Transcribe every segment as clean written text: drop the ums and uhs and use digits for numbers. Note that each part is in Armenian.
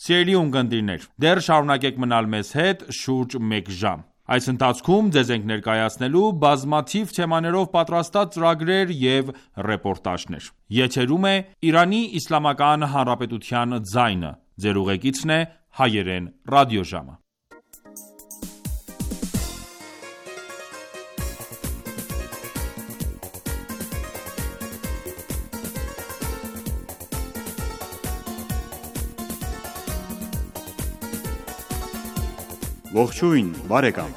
Սիրելի ունկնդիրներ, դեռ շարունակեք մնալ մեզ հետ շուրջ 1 ժամ։ Այս ընթացքում ձեզ ենք ներկայացնելու բազմաթիվ թեմաներով պատրաստած ծրագրեր և ռեպորտաժներ։ Եթերում է Իրանի Իսլամական Հանրապետության ձայնը։ Ձեր ուղեկիցն է Հայերեն ռադիոժամը։ Ողջույն, բարեկամ։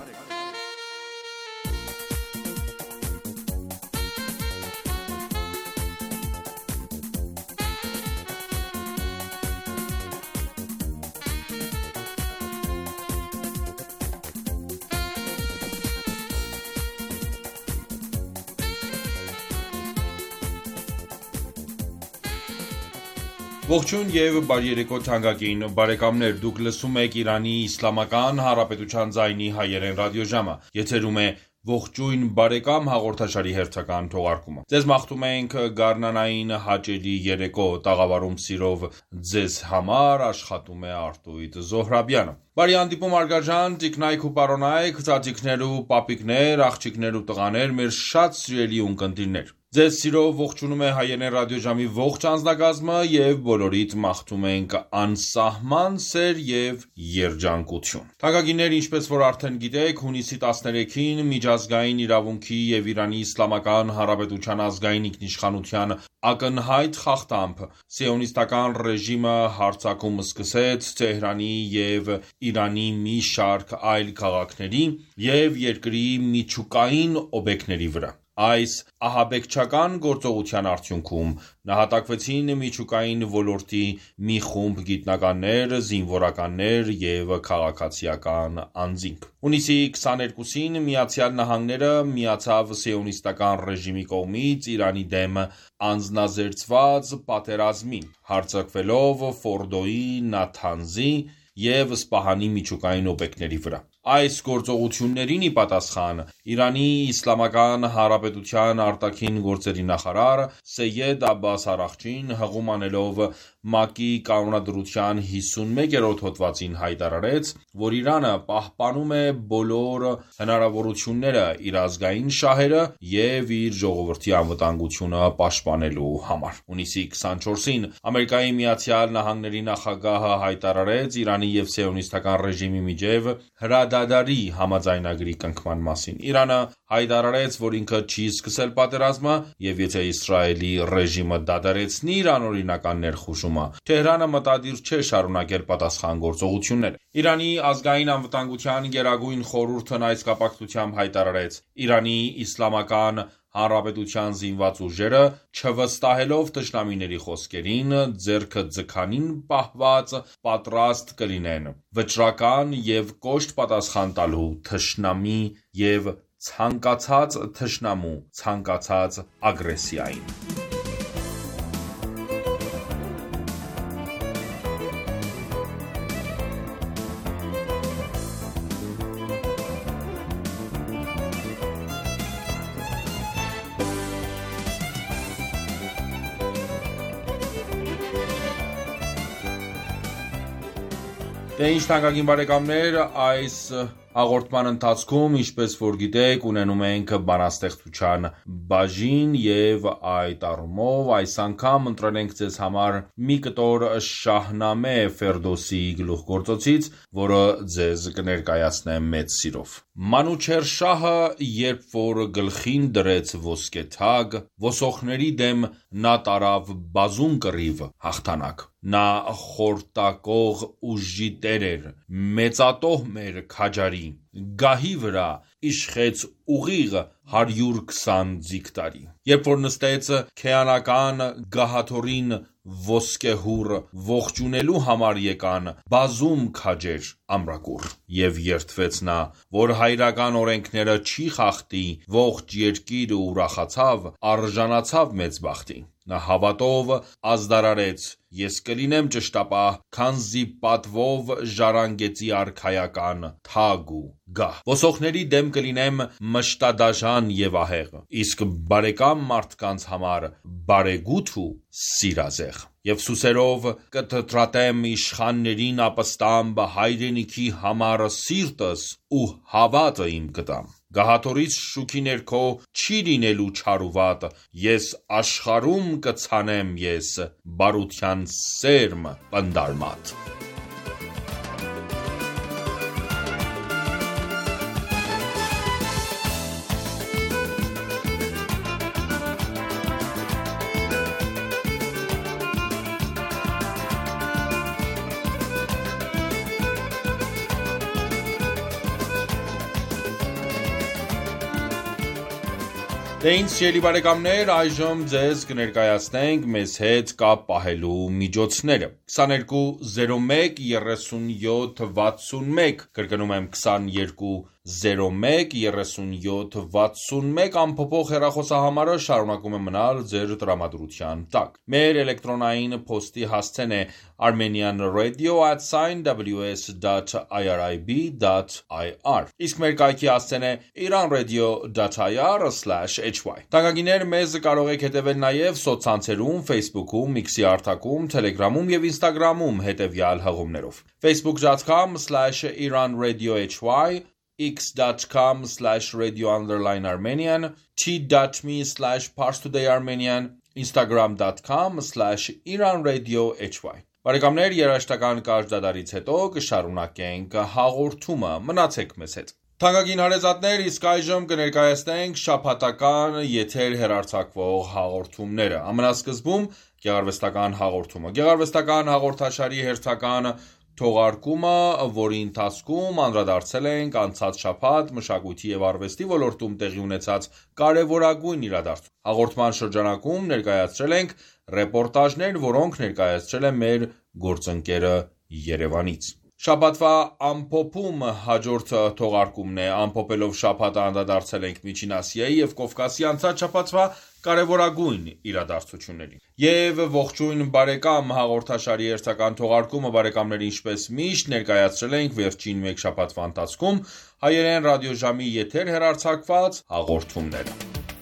Ողջույն և բարի երեկո թանկագին բարեկամներ, դուք լսում եք Իրանի Իսլամական Հանրապետության ձայնի հայերեն ռադիոժամը, եթերում է Ողջույն բարեկամ հաղորդաշարի հերթական թողարկումը։ Ձեզ մաղթում ենք գարնանային հաճելի երեկո, տաղավարում սիրով ձեզ համար աշխատում է Արտույտ Զոհրաբյանը։ Բարի հանդիպում հարգարժան տիկնայք ու պարոնայք, ծածիկներ ու պապիկներ, աղջիկներ ու տղաներ, մեր շատ սիրելի ունկնդիրներ։ Ձեզ սիրով ողջունում է Հայերեն ռադիոժամի ողջ անձնակազմը և բոլորիդ մաղթում ենք անսահման սեր և երջանկություն։ Թանկագիններ, ինչպես որ արդեն գիտեք, հունիսի 13-ին միջազգային իրավունքի և Իրանի Իսլամական Հանրապետության ազգային ինքնիշխանության ակնհայտ խախտամբ սիոնիստական ռեժիմը հարձակում սկսեց Թեհրանի և Իրանի մի շարք այլ քաղաքների և երկրի միջուկային օբյեկտների վրա։ Այս ահաբեկչական գործողության արդյունքում նահատակվեցին միջուկային ոլորտի մի խումբ գիտնականներ, զինվորականներ և քաղաքացիական անձինք։ Հունիսի 22-ին ԱՄՆ-ը միացավ սիոնիստական ռեժիմի կողմից Իրանի դեմ անձնազերծված պատերազմին, հարձակվելով Ֆորդոյի, Նաթանզի և Սպահանի միջուկային օբյեկտների վրա։ Այս գործողություններին ի պատասխան Իրանի Իսլամական Հանրապետության արտաքին գործերի նախարար Սեյեդ Աբբաս Արաղչին հղում անելով ՄԱԿ-ի կանոնադրության 51-րդ հոդվածին հայտարարեց, որ Իրանը պահպանում է բոլոր հնարավորությունները իր ազգային շահերը և իր ժողովրդի անվտանգությունը պաշտպանելու համար։ Հունիսի 24-ին ԱՄՆ-ի նախագահը հայտարարեց Իրանի և սիոնիստական ռեժիմի միջև հրադադարի համաձայնագրի կնքման մասին։ Իրանը հայտարարեց, որ ինքը չի սկսել պատերազմը, և եթե Իսրայելի ռեժիմը դադարեցնի իր անօրինական ներխուժումը, Թեհրանը մտադիր չէ շարունակել պատասխան գործողությունները։ Իրանի ազգային անվտանգության գերագույն խորհուրդն այս կապակցությամբ հայտարարեց. Իրանի Իսլամական Հանրապետության զինված ուժերը, չվստահելով թշնամիների խոսքերին, ձեռքը ձգանին պահված պատրաստ կլինեն վճռական և կոշտ պատասխան տալու թշնամի և ցանկացած թշնամու ցանկացած ագրեսիային։ Ինչ թանկագին բարեկամներ, այս հաղորդման ընթացքում, ինչպես որ գիտեք, ունենում ենք բանաստեղծության բաժին և այդ առումով այս անգամ ընտրել ենք ձեզ համար մի կտոր Շահնամե Ֆերդոսիի գլուխգործոցից, որը ձեզ կներկայացնեմ մեծ սիրով։ Մանուչեհր երբ որ գլխին դրեց ոսկե թագ, ոսոխների դեմ նա տարավ բազում կռիվ հաղթանակ։ Նա խորտակող ուժի տեր էր, մեծատոհմ էր քաջարի, գահի վրա իշխեց ուղիղ 120 ձիգտարի։ Երբ որ նստեց քեանական գահաթորին ոսկեհուռ, ողջունելու համար եկան բազում քաջեր ամրակուռ։ Եվ երդվեց նա, որ հայրական օրենքները չի խախտի, ողջ երկիրը ուրախացավ, արժանացավ մեծ բախտի։ Նա հավատով ազդարարեց. ես կլինեմ ճշտապահ, քանզի պատվով ժառանգեցի արքայական թագ ու գահ։ Ոսողների դեմ կլինեմ մշտադաժան եւ ահեղ, իսկ բարեկամ մարդկանց համար բարեգութ ու սիրազեղ։ Եվ սուսերով կթտրատեմ իշխաններին ապստամբ, հայրենիքի համար սիրտս ու հավատը իմ կտամ։ Գահաթորից շուքի ներքո չի լինելու չար ու վատ, ես աշխարհում կցանեմ ես բարության սերմ պնդարմատ։ Դե ինչ սիրելի բարեկամներ, այժմ ձեզ կներկայացնենք մեզ հետ կապ պահելու միջոցները։ 22 01 37 61, կրկնում եմ 22 01 37 61 ամփոփող հեռախոսահամարը շարունակում է մնալ ձեր տրամադրության տակ։ Մեր էլեկտրոնային փոստի հասցեն է armenianradio@ws.irib.ir, իսկ մեր կայքի հասցեն է iranradio.ir/hy։ Տանկագիներ, մեզ կարող եք հետևել նաև սոցցանցերում, Facebook-ում, Mixi հարթակում, Telegram-ում եւ Instagram-ում հետևյալ հղումներով. facebook.com/iranradiohy, x.com/radio_armenian, t.me/parstoday_armenian, instagram.com/iranradiohy։ Բարեկամներ, երաժշտական կարճ դադարից հետո կշարունակենք հաղորդումը։ Մնացեք մեզ հետ։ Թանկագին հարեզատներ, իսկ այժմ կներկայացնենք շաբաթական եթեր հեռարձակվող հաղորդումները։ Ամենասկզբում գեղարվեստական հաղորդումը։ Գեղարվեստական հաղորդաշարի հերթական թողարկումը, որի ընթացքում անդրադարձել ենք անցած շաբաթ մշակույթի եւ արվեստի ոլորտում տեղի ունեցած կարևորագույն իրադարձություն։ Հաղորդման շրջանակում ներկայացրել ենք ռեպորտաժներ, որոնք ներկայացրել է մեր գործընկերը Երևանից։ Շաբաթվա ամփոփում հաջորդ թողարկումն է։ Ամփոփելով շաբաթը անդրադարձել ենք Միջին Ասիայի եւ Կովկասի անցած շաբաթվա կարևորագույն իրադարձություններին։ Եվ ողջույն բարեկամ հաղորդաշարի հերթական թողարկումը բարեկամների ինչպես միշտ ներկայացրել ենք վերջին մեկ շաբաթվա ընթացքում հայերեն ռադիոժամի եթեր հեռարձակված հաղորդումները։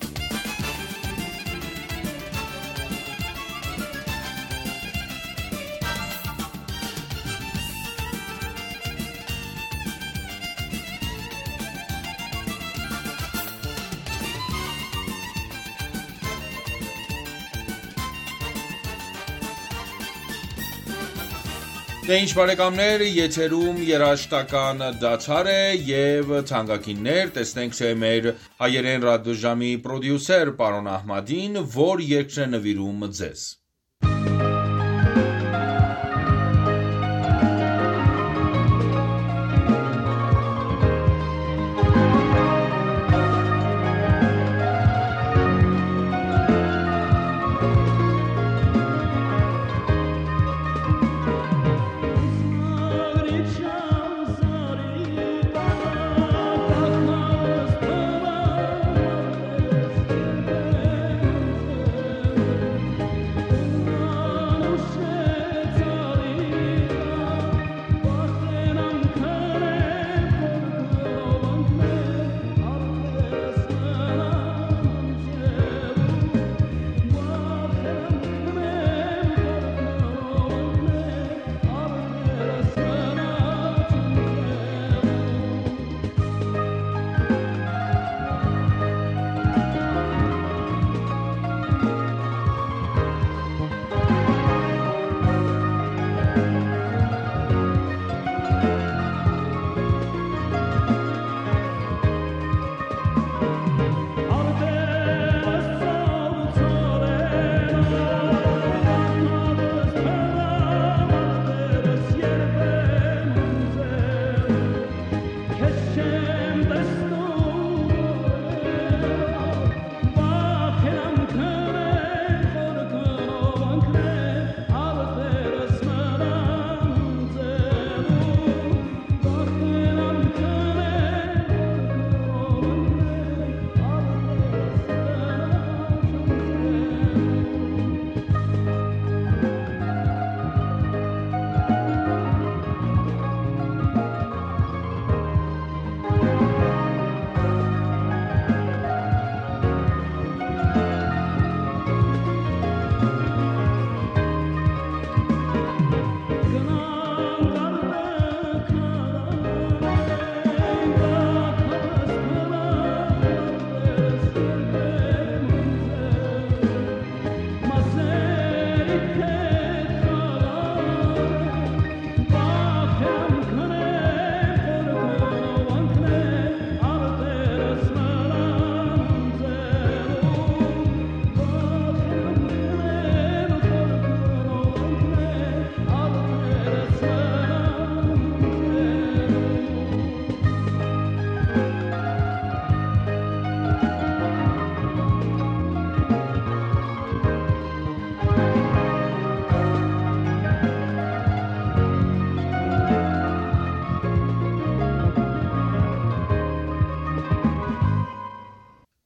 Դե ինչ բարեկամներ, եթերում երաժշտական դադար է եւ թանկագիններ, տեսնենք թե մեր հայերեն ռադիոժամի պրոդյուսեր պարոն Ահմադին, որ երգն է նվիրում ձեզ։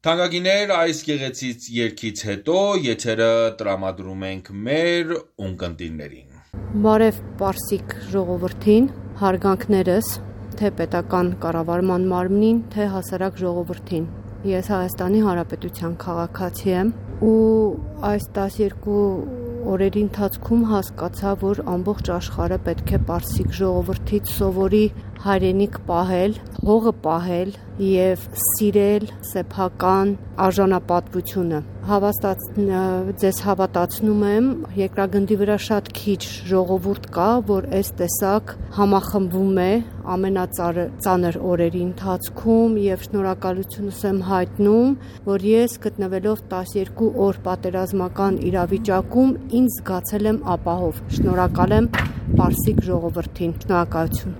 Թանկագիններ, այս գեղեցիկ երգից հետո եթերը տրամադրում ենք մեր ունկնդիրներին։ Բարև Պարսիկ ժողովրդին, հարգանքներս, թե պետական կառավարման մարմնին, թե հասարակ ժողովրդին։ Ես Հայաստանի Հանրապետության քաղաքացի եմ ու այս 12 օրերի ընթացքում հասկացա, որ ամբողջ աշխարհը պետք է Պարսիկ ժողովրդից սովորի հայրենիք պահել, հողը պահել եւ սիրել սեփական արժանապատվությունը։ Ձեզ հավատացնում եմ, երկրագնդի վրա շատ քիչ ժողովուրդ կա, որ այս տեսակ համախմբվում է ամենածանր օրերի ընթացքում եւ շնորհակալությունս եմ հայտնում, որ ես գտնվելով 12 օր պատերազմական իրավիճակում ինձ զգացել եմ ապահով։ Շնորհակալ եմ Պարսիկ ժողովրդին։ Շնորհակալություն։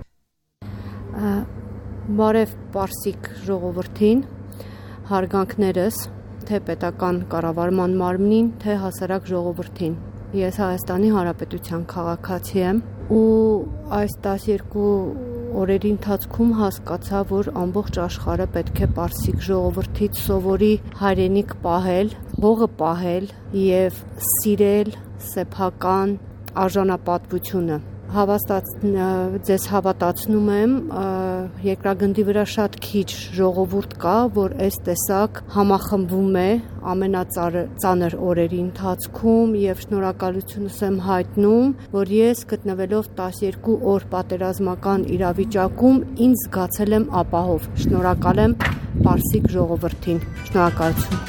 Բարև Պարսիկ ժողովրդին, հարգանքներս, թե պետական կառավարման մարմնին, թե հասարակ ժողովրդին։ Ես Հայաստանի Հանրապետության քաղաքացի եմ ու այս 12 օրերի ընթացքում հասկացա, որ ամբողջ աշխարհը պետք է Պարսիկ ժողովրդից սովորի հայրենիք պահել, հողը պահել եւ սիրել սեփական արժանապատվությունը։ Ձեզ հավատացնում եմ, երկրագնդի վրա շատ քիչ ժողովուրդ կա, որ այս տեսակ համախմբվում է ամենածանր օրերի ընթացքում եւ շնորհակալությունս եմ հայտնում, որ ես գտնվելով 12 օր պատերազմական իրավիճակում ինձ զգացել եմ ապահով։ Շնորհակալ եմ Պարսիկ ժողովրդին։ Շնորհակալություն։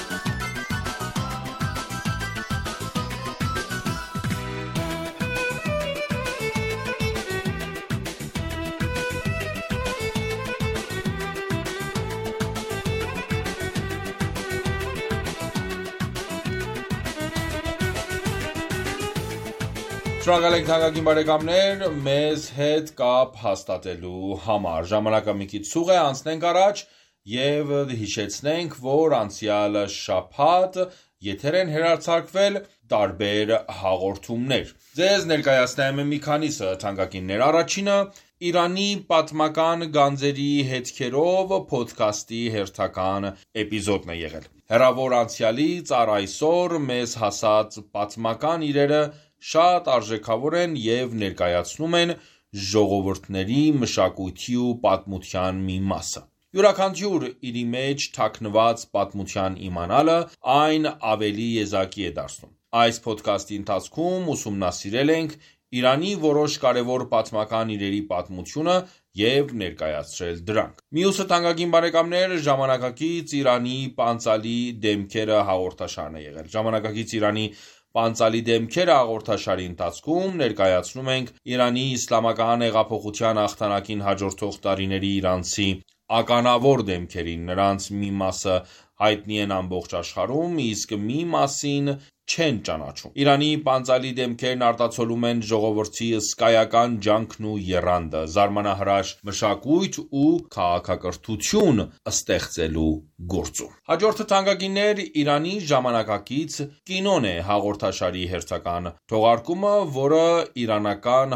Շնորհակալ ենք թանկագին բարեկամներ, մեզ հետ կապ հաստատելու համար։ Ժամանակը մի քիչ սուղ է, անցնենք առաջ եւ հիշեցնենք, որ անցյալ շաբաթ եթեր են հեռարձակվել տարբեր հաղորդումներ։ Ձեզ ներկայացնեմ մի քանիսը, թանկագիններ։ Առաջինը Իրանի պատմական գանձերի հետքերով փոդքասթի հերթական էպիզոդն է եղել։ Հեռավոր անցյալից առ այսօր մեզ հասած պատմական իրերը շատ արժեքավոր են եւ ներկայացնում են ժողովուրդների մշակույթի ու պատմության մի մասը։ Յուրաքանչյուր իրի մեջ թաքնված պատմության իմանալը այն ավելի եզակի է դարձնում։ Այս փոդքասթի ընթացքում ուսումնասիրել ենք Իրանի որոշ կարևոր պատմական իրերի պատմությունը եւ ներկայացրել դրանք։ Մյուսը թանկագին բարեկամներ, ժամանակակից Իրանի պանցալի դեմքերը հաղորդաշարն է եղել։ Ժամանակակից Իրանի Պանցալի դեմքերը հաղորդաշարի ընթացքում ներկայացնում ենք Իրանի իսլամական հեղափոխության հաղթանակին հաջորդող տարիների իրանցի ականավոր դեմքերին։ Նրանց մի մասը հայտնի են ամբողջ աշխարհում, իսկ մի մասին չեն ճանաչում։ Իրանի պանցալի դեմքերն արտացոլում են ժողովրդի հսկայական ջանքն ու եռանդը, զարմանահրաշ մշակույթ ու քաղաքակրթություն ստեղծելու գործում։ Հաջորդը թանկագիններ Իրանի ժամանակակից կինոն է հաղորդաշարի հերթական թողարկումը, որը իրանական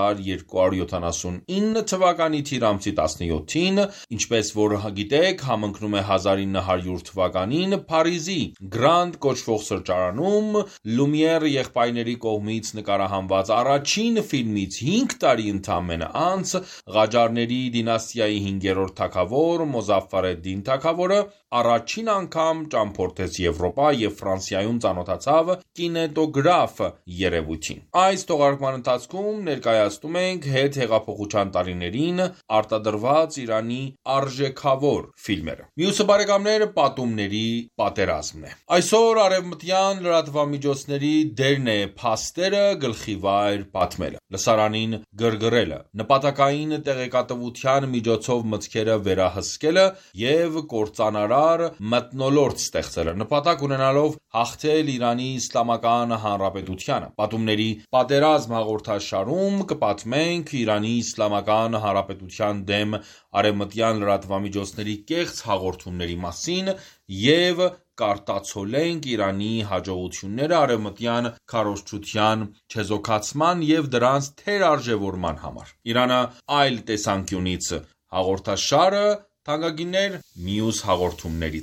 1279 թվականի թիր ամսի 17-ին, ինչպես որ գիտեք, համընկնում է 1900 թվականին Փարիզի Grand կոչվող սրճարանում Լումիեր եղբայրների կողմից նկարահանված առաջին ֆիլմից 5 տարի ընդամենը անց Ղաջարների դինաստիայի 5-րդ թագավոր Մոզաֆար ալ-Դին թագավորը առաջին անգամ ճամփորդեց Եվրոպա եւ Ֆրանսիայում ծանոթացավ կինեմատոգրաֆ երևույթին։ Այս թողարկման ընթացքում ներկայացնում ենք հետհեղափոխության տարիներին արտադրված Իրանի արժեքավոր ֆիլմերը։ Մյուսը բարեկամներ պատումների պատերազմն է։ Այսօր արևմտյան լրատվամիջոցների դերն է փաստերը գլխիվայր պատմելը, լսարանին գրգռելը, նպատակային տեղեկատվության միջոցով մտքերը վերահսկելը եւ կործանարար մթնոլորտ ստեղծելը, նպատակ ունենալով հաղթել Իրանի Իսլամական Հանրապետությանը։ Պատումների պատերազմ հաղորդաշարում կպատմենք Իրանի Իսլամական Հանրապետության դեմ արևմտյան լրատվամիջոցների կեղծ հաղորդումների մասին եւ կարտացոլենք Իրանի հաջողությունները արևմտյան քարոզչության չեզոքացման եւ դրանց թերարժևորման համար։ Իրանը այլ տեսանկյունից հաղորդաշարը թանկագիններ մյուս հաղորդումներից է։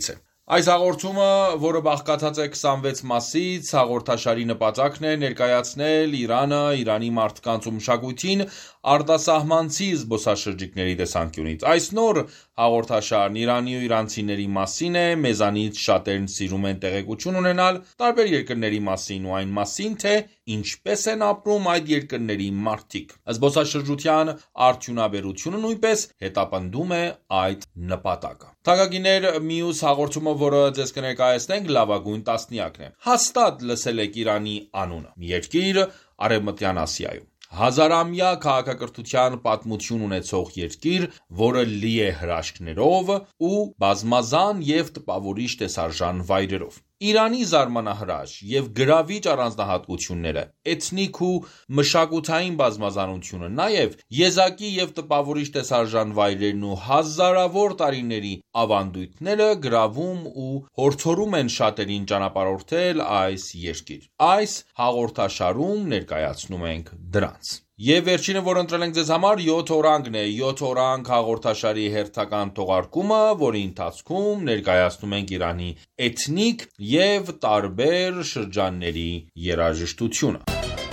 Այս հաղորդումը, որը բաղկացած է 26 մասից, հաղորդաշարի նպատակն է ներկայացնել Իրանը, Իրանի մարդկանց ու մշակույթին արտասահմանցի զբոսաշրջիկների տեսանկյունից։ Այս նոր հաղորդաշարն Իրանի ու իրանցիների մասին է, մեզանից շատերն սիրում են տեղեկություն ունենալ տարբեր երկրների մասին ու այն մասին, թե ինչպես են ապրում այդ երկրների մարդիկ։ Զբոսաշրջության արդյունաբերությունը նույնպես հետապնդում է այդ նպատակը։ Թանկագիններ, մյուս հաղորդումը, որը ձեզ կներկայացնենք, լավագույն տասնյակն է։ Հաստատ լսել եք Իրանի անունը։ Մի երկիր Արևմտյան Ասիայում։ Հազարամյա քաղաքակրթության պատմություն ունեցող երկիր, որը լի է հրաշքներով ու բազմազան եւ տպավորիչ տեսարժան վայրերով։ Իրանի զարմանահրաշ եւ գրավիչ առանձնահատկությունները, էթնիկ ու մշակութային բազմազանությունը, նաեւ եզակի եւ տպավորիչ տեսարժան վայրերն ու հազարավոր տարիների ավանդույթները գրավում ու հորդորում են շատերին ճանապարհորդել այս երկիր։ Այս հաղորդաշարում ներկայացնում ենք դրանց։ Եվ վերջինը, որ ընտրել ենք ձեզ համար, 7 օրանգն է, 7 օրանգ հաղորդաշարի հերթական թողարկումը, որի ընթացքում ներկայացնում ենք Իրանի էթնիկ եւ տարբեր շրջանների երաժշտությունը։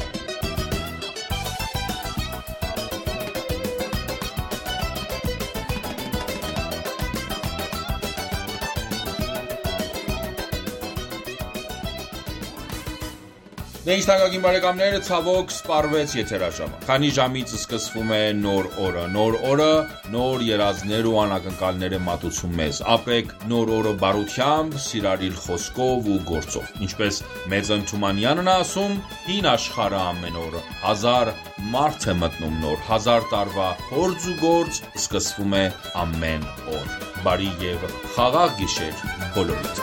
Ինչ թանկագին բարեկամներ, ցավոք սպառվեց եթերաժամը։ Քանի ժամից սկսվում է նոր օրը։ Նոր օրը, նոր երազներ ու անակնկալներ է մատուցում մեզ։ Ապրեք նոր օրը բարությամբ, սիրալիր խոսքով ու գործով։ Ինչպես Մեծն Թումանյանն ասում, հին աշխարհը ամեն օր 1000 մարդ է մտնում նոր, 1000 տարվա փորձ ու գործ սկսվում է ամեն օր։ Բարի եւ խաղաղ գիշեր բոլորիդ։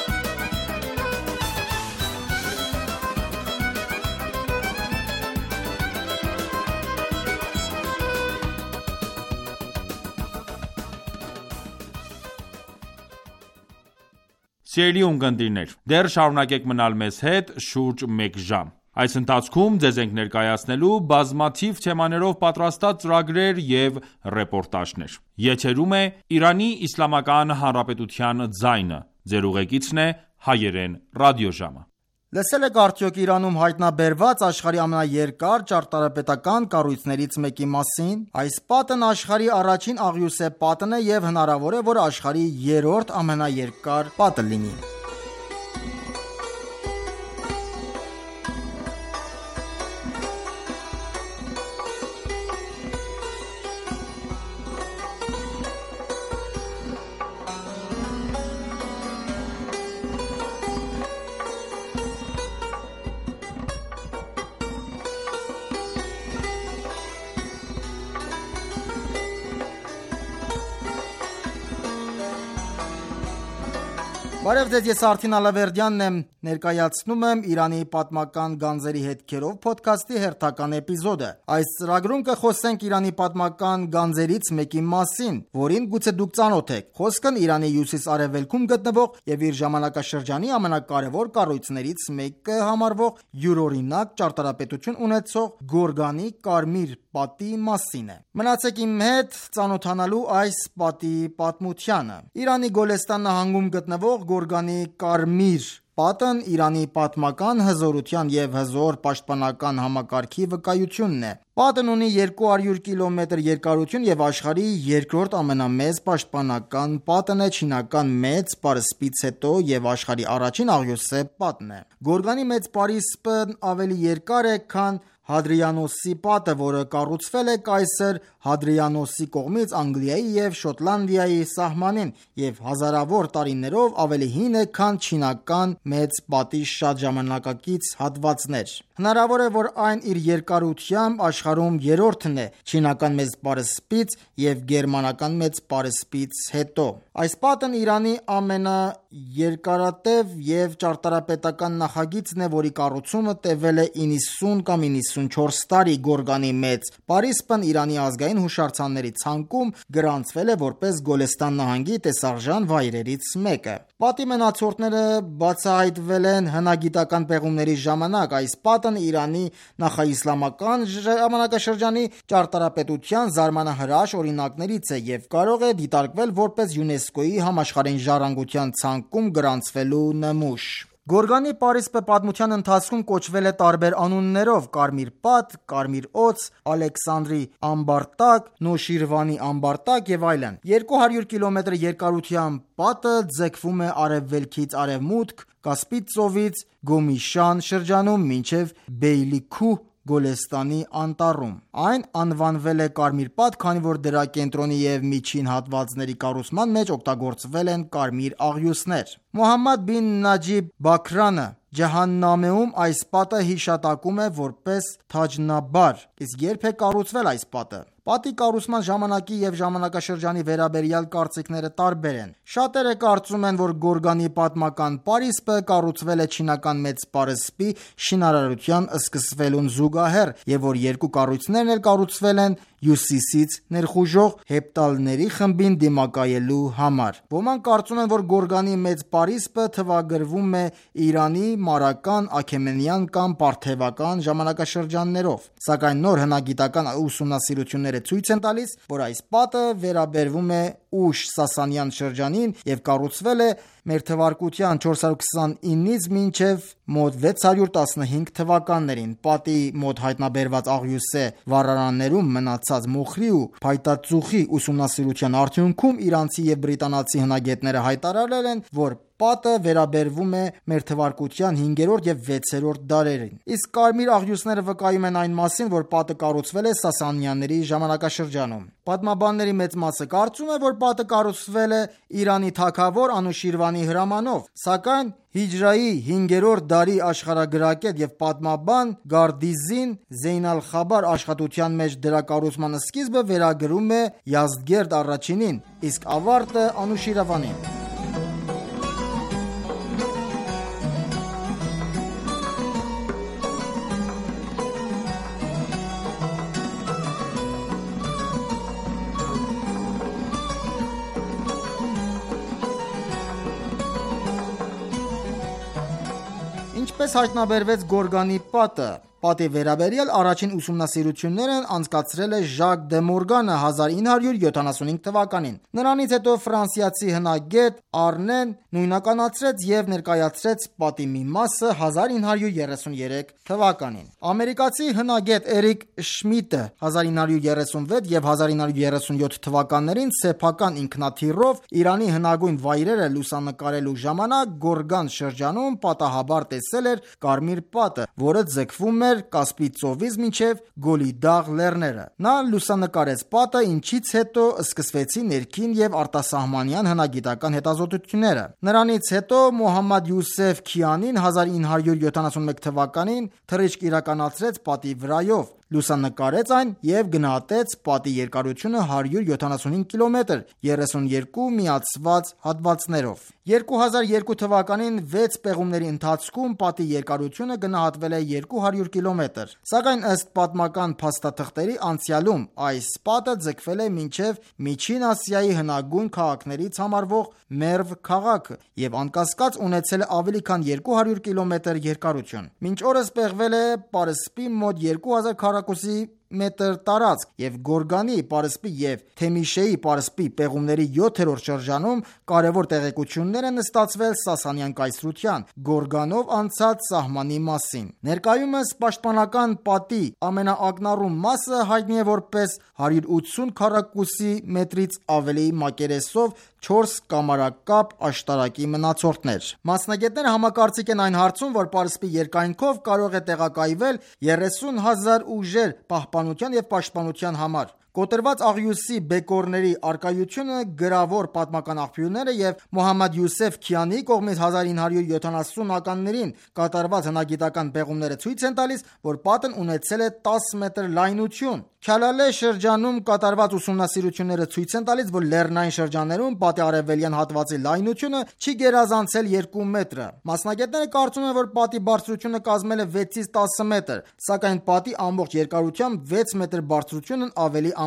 Սիրելի ունկնդիրներ, դեռ շարունակեք մնալ մեզ հետ շուրջ 1 ժամ։ Այս ընթացքում ձեզ ենք ներկայացնելու բազմաթիվ թեմաներով պատրաստած ծրագրեր և ռեպորտաժներ։ Եթերում է Իրանի Իսլամական Հանրապետության ձայնը։ Ձեր ուղեկիցն է Հայերեն ռադիոժամը։ Լսել եք արդյոք Իրանում հայտնաբերված աշխարհի ամենաերկար ճարտարապետական կառույցներից մեկի մասին։ Այս պատն աշխարհի առաջին աղյուսե պատն է և հնարավոր է, որ աշխարհի 3-րդ ամենաերկար պատը լինի։ Բարև ձեզ, ես Արթին Ալավերդյանն եմ, ներկայացնում եմ Իրանի պատմական գանձերի հետքերով փոդքասթի հերթական էպիզոդը։ Այս ծրագրում կխոսենք Իրանի պատմական գանձերից մեկի մասին, որին գուցե դուք ծանոթ եք։ Խոսքն Իրանի հյուսիս-արևելքում գտնվող եւ իր ժամանակաշրջանի ամենակարևոր կառույցներից մեկը համարվող յուրօրինակ ճարտարապետություն ունեցող Գորգանի կարմիր պատի մասին է։ Մնացեք իմ հետ ծանոթանալու այս պատի պատմությանը։ Իրանի Գոլեստան նահանգում գտնվող Գորգանի կարմիր պատն Իրանի պատմական հզորության և հզոր պաշտպանական համակարգի վկայությունն է։ Պատն ունի 200 կիլոմետր երկարություն և աշխարհի երկրորդ ամենամեծ պաշտպանական պատն է չինական Մեծ պարսպից հետո և աշխարհի առաջին աղյուսե պատն է։ Գորգանի Մեծ պարիսպն ավելի երկար է, քան Հադրիանոսի պատը, որը կառուցվել է կայսր Հադրիանոսի կողմից Անգլիայի և Շոտլանդիայի սահմանին և հազարավոր տարիներով ավելի հին է, քան չինական Մեծ պատի շատ ժամանակակից հատվածներ։ Հնարավոր է, որ այն իր երկարությամբ աշխարհում երրորդն է չինական Մեծ պարսպից և գերմանական Մեծ պարսպից հետո։ Այս պատն Իրանի ամենաերկարատև և ճարտարապետական նախագիծն է, որի կառուցումը տևել է 90 կամ 94 տարի։ Գորգանի Մեծ պարիսպն Իրանի ազգային հուշարձանների ցանկում գրանցվել է որպես Գոլեստան նահանգի տեսարժան վայրերից մեկը։ Պատի մնացորդները բացահայտվել են հնագիտական պեղումների ժամանակ։ Այս պատն Իրանի նախաիսլամական ժամանակաշրջանի ճարտարապետության զարմանահրաշ օրինակներից է եւ կարող է դիտարկվել որպես ՅՈՒՆԵՍԿՕ-ի համաշխարհային ժառանգության ցանկում գրանցվելու նմուշ։ Գորգանի պարիսպը պատմության ընթացքում կոչվել է տարբեր անուններով՝ Կարմիր պատ, Կարմիր օձ, Ալեքսանդրի ամբարտակ, Նոշիրվանի ամբարտակ եւ այլն։ 200 կիլոմետր երկարությամբ պատը ձգվում է արևելքից արևմուտք, Կասպից ծովից Գոմիշան շրջանում մինչև Բեյլիքուհ Գոլեստանի անտառում։ Այն անվանվել է Կարմիր պատ, քանի որ դրա կենտրոնի եւ միջին հատվածների կառուցման մեջ օգտագործվել են կարմիր աղյուսներ։ Մոհամմադ բին Նաջիբ Բաքրանը Ջահաննամեում այս պատը հիշատակում է որպես Թաջնաբար։ Իսկ երբ է կառուցվել այս պատը։ Պատի կառուցման ժամանակի եւ ժամանակաշրջանի վերաբերյալ կարծիքները տարբեր են։ Շատերը կարծում են, որ Գորգանի պատմական պարիսպը կառուցվել է չինական մեծ պարսպի շինարարության սկսվելուն զուգահեռ եւ որ երկու կառույցներն էլ կառուցվել են հյուսիսից ներխուժող հեպտալների խմբին դիմակայելու համար։ Ոմանք կարծում են, որ Գորգանի մեծ պարիսպը թվագրվում է Իրանի, Մարական, Աքեմենյան կամ Պարթևական ժամանակաշրջաններով։ Սակայն նոր հնագիտական ուսումնասիրությունները ցույց են տալիս, որ այս պատը վերաբերվում է ուշ Սասանյան շրջանին եւ կառուցվել է Մերթվարկության 429-ից մինչև մոտ 615 թվականներին։ Պատի մոտ հայտնաբերված աղյուսե վառարաններում մնացած մոխրի ու փայտածուխի ուսումնասիրության արդյունքում իրանցի եւ բրիտանացի հնագետները հայտարարել են, որ պատը վերաբերվում է Մերթվարկության 5-րդ եւ 6-րդ դարերին։ Իսկ կարմիր աղյուսները վկայում են այն մասին, որ պատը կառուցվել է Սասանյանների ժամանակաշրջանում։ Պատմաբանների մեծ մասը կարծում է, որ պատը կառուցվել է Իրանի թագավոր Անուշիրվանի հրամանով, սակայն Հիջրայի 5-րդ դարի աշխարհագրագետ եւ պատմաբան Գարդիզին Զեյնալ-Խաբար աշխատության մեջ դրա կառուցման սկիզբը վերագրում է Յազդգերդ առաջինին, իսկ ավարտը Անուշիրվանին։ Ինչպես հայտնաբերվեց Գորգանի պատը։ Պատի վերաբերյալ առաջին ուսումնասիրություններն անցկացրել է Ժակ դե Մորգանը 1975 թվականին։ Նրանից հետո ֆրանսիացի հնագետ Արնեն նույնականացրեց եւ ներկայացրեց պատի մի մասը 1933 թվականին։ Ամերիկացի հնագետ Էրիկ Շմիդտը 1936 եւ 1937 թվականներին սեփական ինքնաթիռով Իրանի հնագույն վայրերը լուսանկարելու ժամանակ Գորգան շրջանում պատահաբար տեսել էր կարմիր պատը, որը ձգվում Կասպից ծովից մինչև Գոլիդաղ լեռները։ Նա լուսանկարեց պատը, ինչից հետո սկսվեցին ներքին եւ արտասահմանյան հնագիտական հետազոտությունները։ Նրանից հետո Մոհամմադ Յուսեֆ Քիանին 1971 թվականին թռիչք իրականացրեց պատի վրայով, լուսանկարեց այն եւ գնահատեց պատի երկարությունը 175 կիլոմետր 32 միացված հատվածներով։ 2002 թվականին 6 պեղումների ընթացքում պատի երկարությունը գնահատվել է 200 կիլոմետր։ Սակայն ըստ պատմական փաստաթղթերի անցյալում այս պատը ձգվել է մինչև Միջին Ասիայի հնագույն քաղաքներից համարվող Մերվ քաղաքը եւ անկասկած ունեցել է ավելի քան 200 կիլոմետր երկարություն։ Մինչ օրս պեղվել է պարսպի մոտ 2000 քառակուսի մետր տարածք եւ Գորգանի պարսպի եւ Թեմիշեի պարսպի պեղումների 7-րդ շրջանում կարևոր տեղեկություններ են ստացվել Սասանյան կայսրության Գորգանով անցած սահմանի մասին։ Ներկայումս պաշտպանական պատի ամենաակնառու մասը հայտնի է որպես 180 քառակուսի մետրից ավելի մակերեսով 4 կամարակապ աշտարակի մնացորդներ։ Մասնագետները համակարծիք են այն հարցում, որ պարսպի երկայնքով կարող է տեղակայվել 30,000 ուժեր պահպանության եւ պաշտպանության համար։ Կոտրված աղյուսի բեկորների արկայությունը գրավոր պատմական աղբյուրները եւ Մոհամմադ Յուսեֆ Քիանի կողմից 1970-ականներին կատարված հնագիտական պեղումները ցույց են տալիս, որ պատն ունեցել է 10 մետր լայնություն։ Քյալալե շրջանում կատարված ուսումնասիրությունները ցույց են տալիս, որ լեռնային շրջաններում պատի արևելյան հատվածի լայնությունը չի գերազանցել 2 մետրը։ Մասնագետները կարծում են, որ պատի բարձրությունը կազմել է 6-ից 10 մետր, սակայն պատի ամբողջ երկարությամբ 6 մետր բարձրությունն ավելի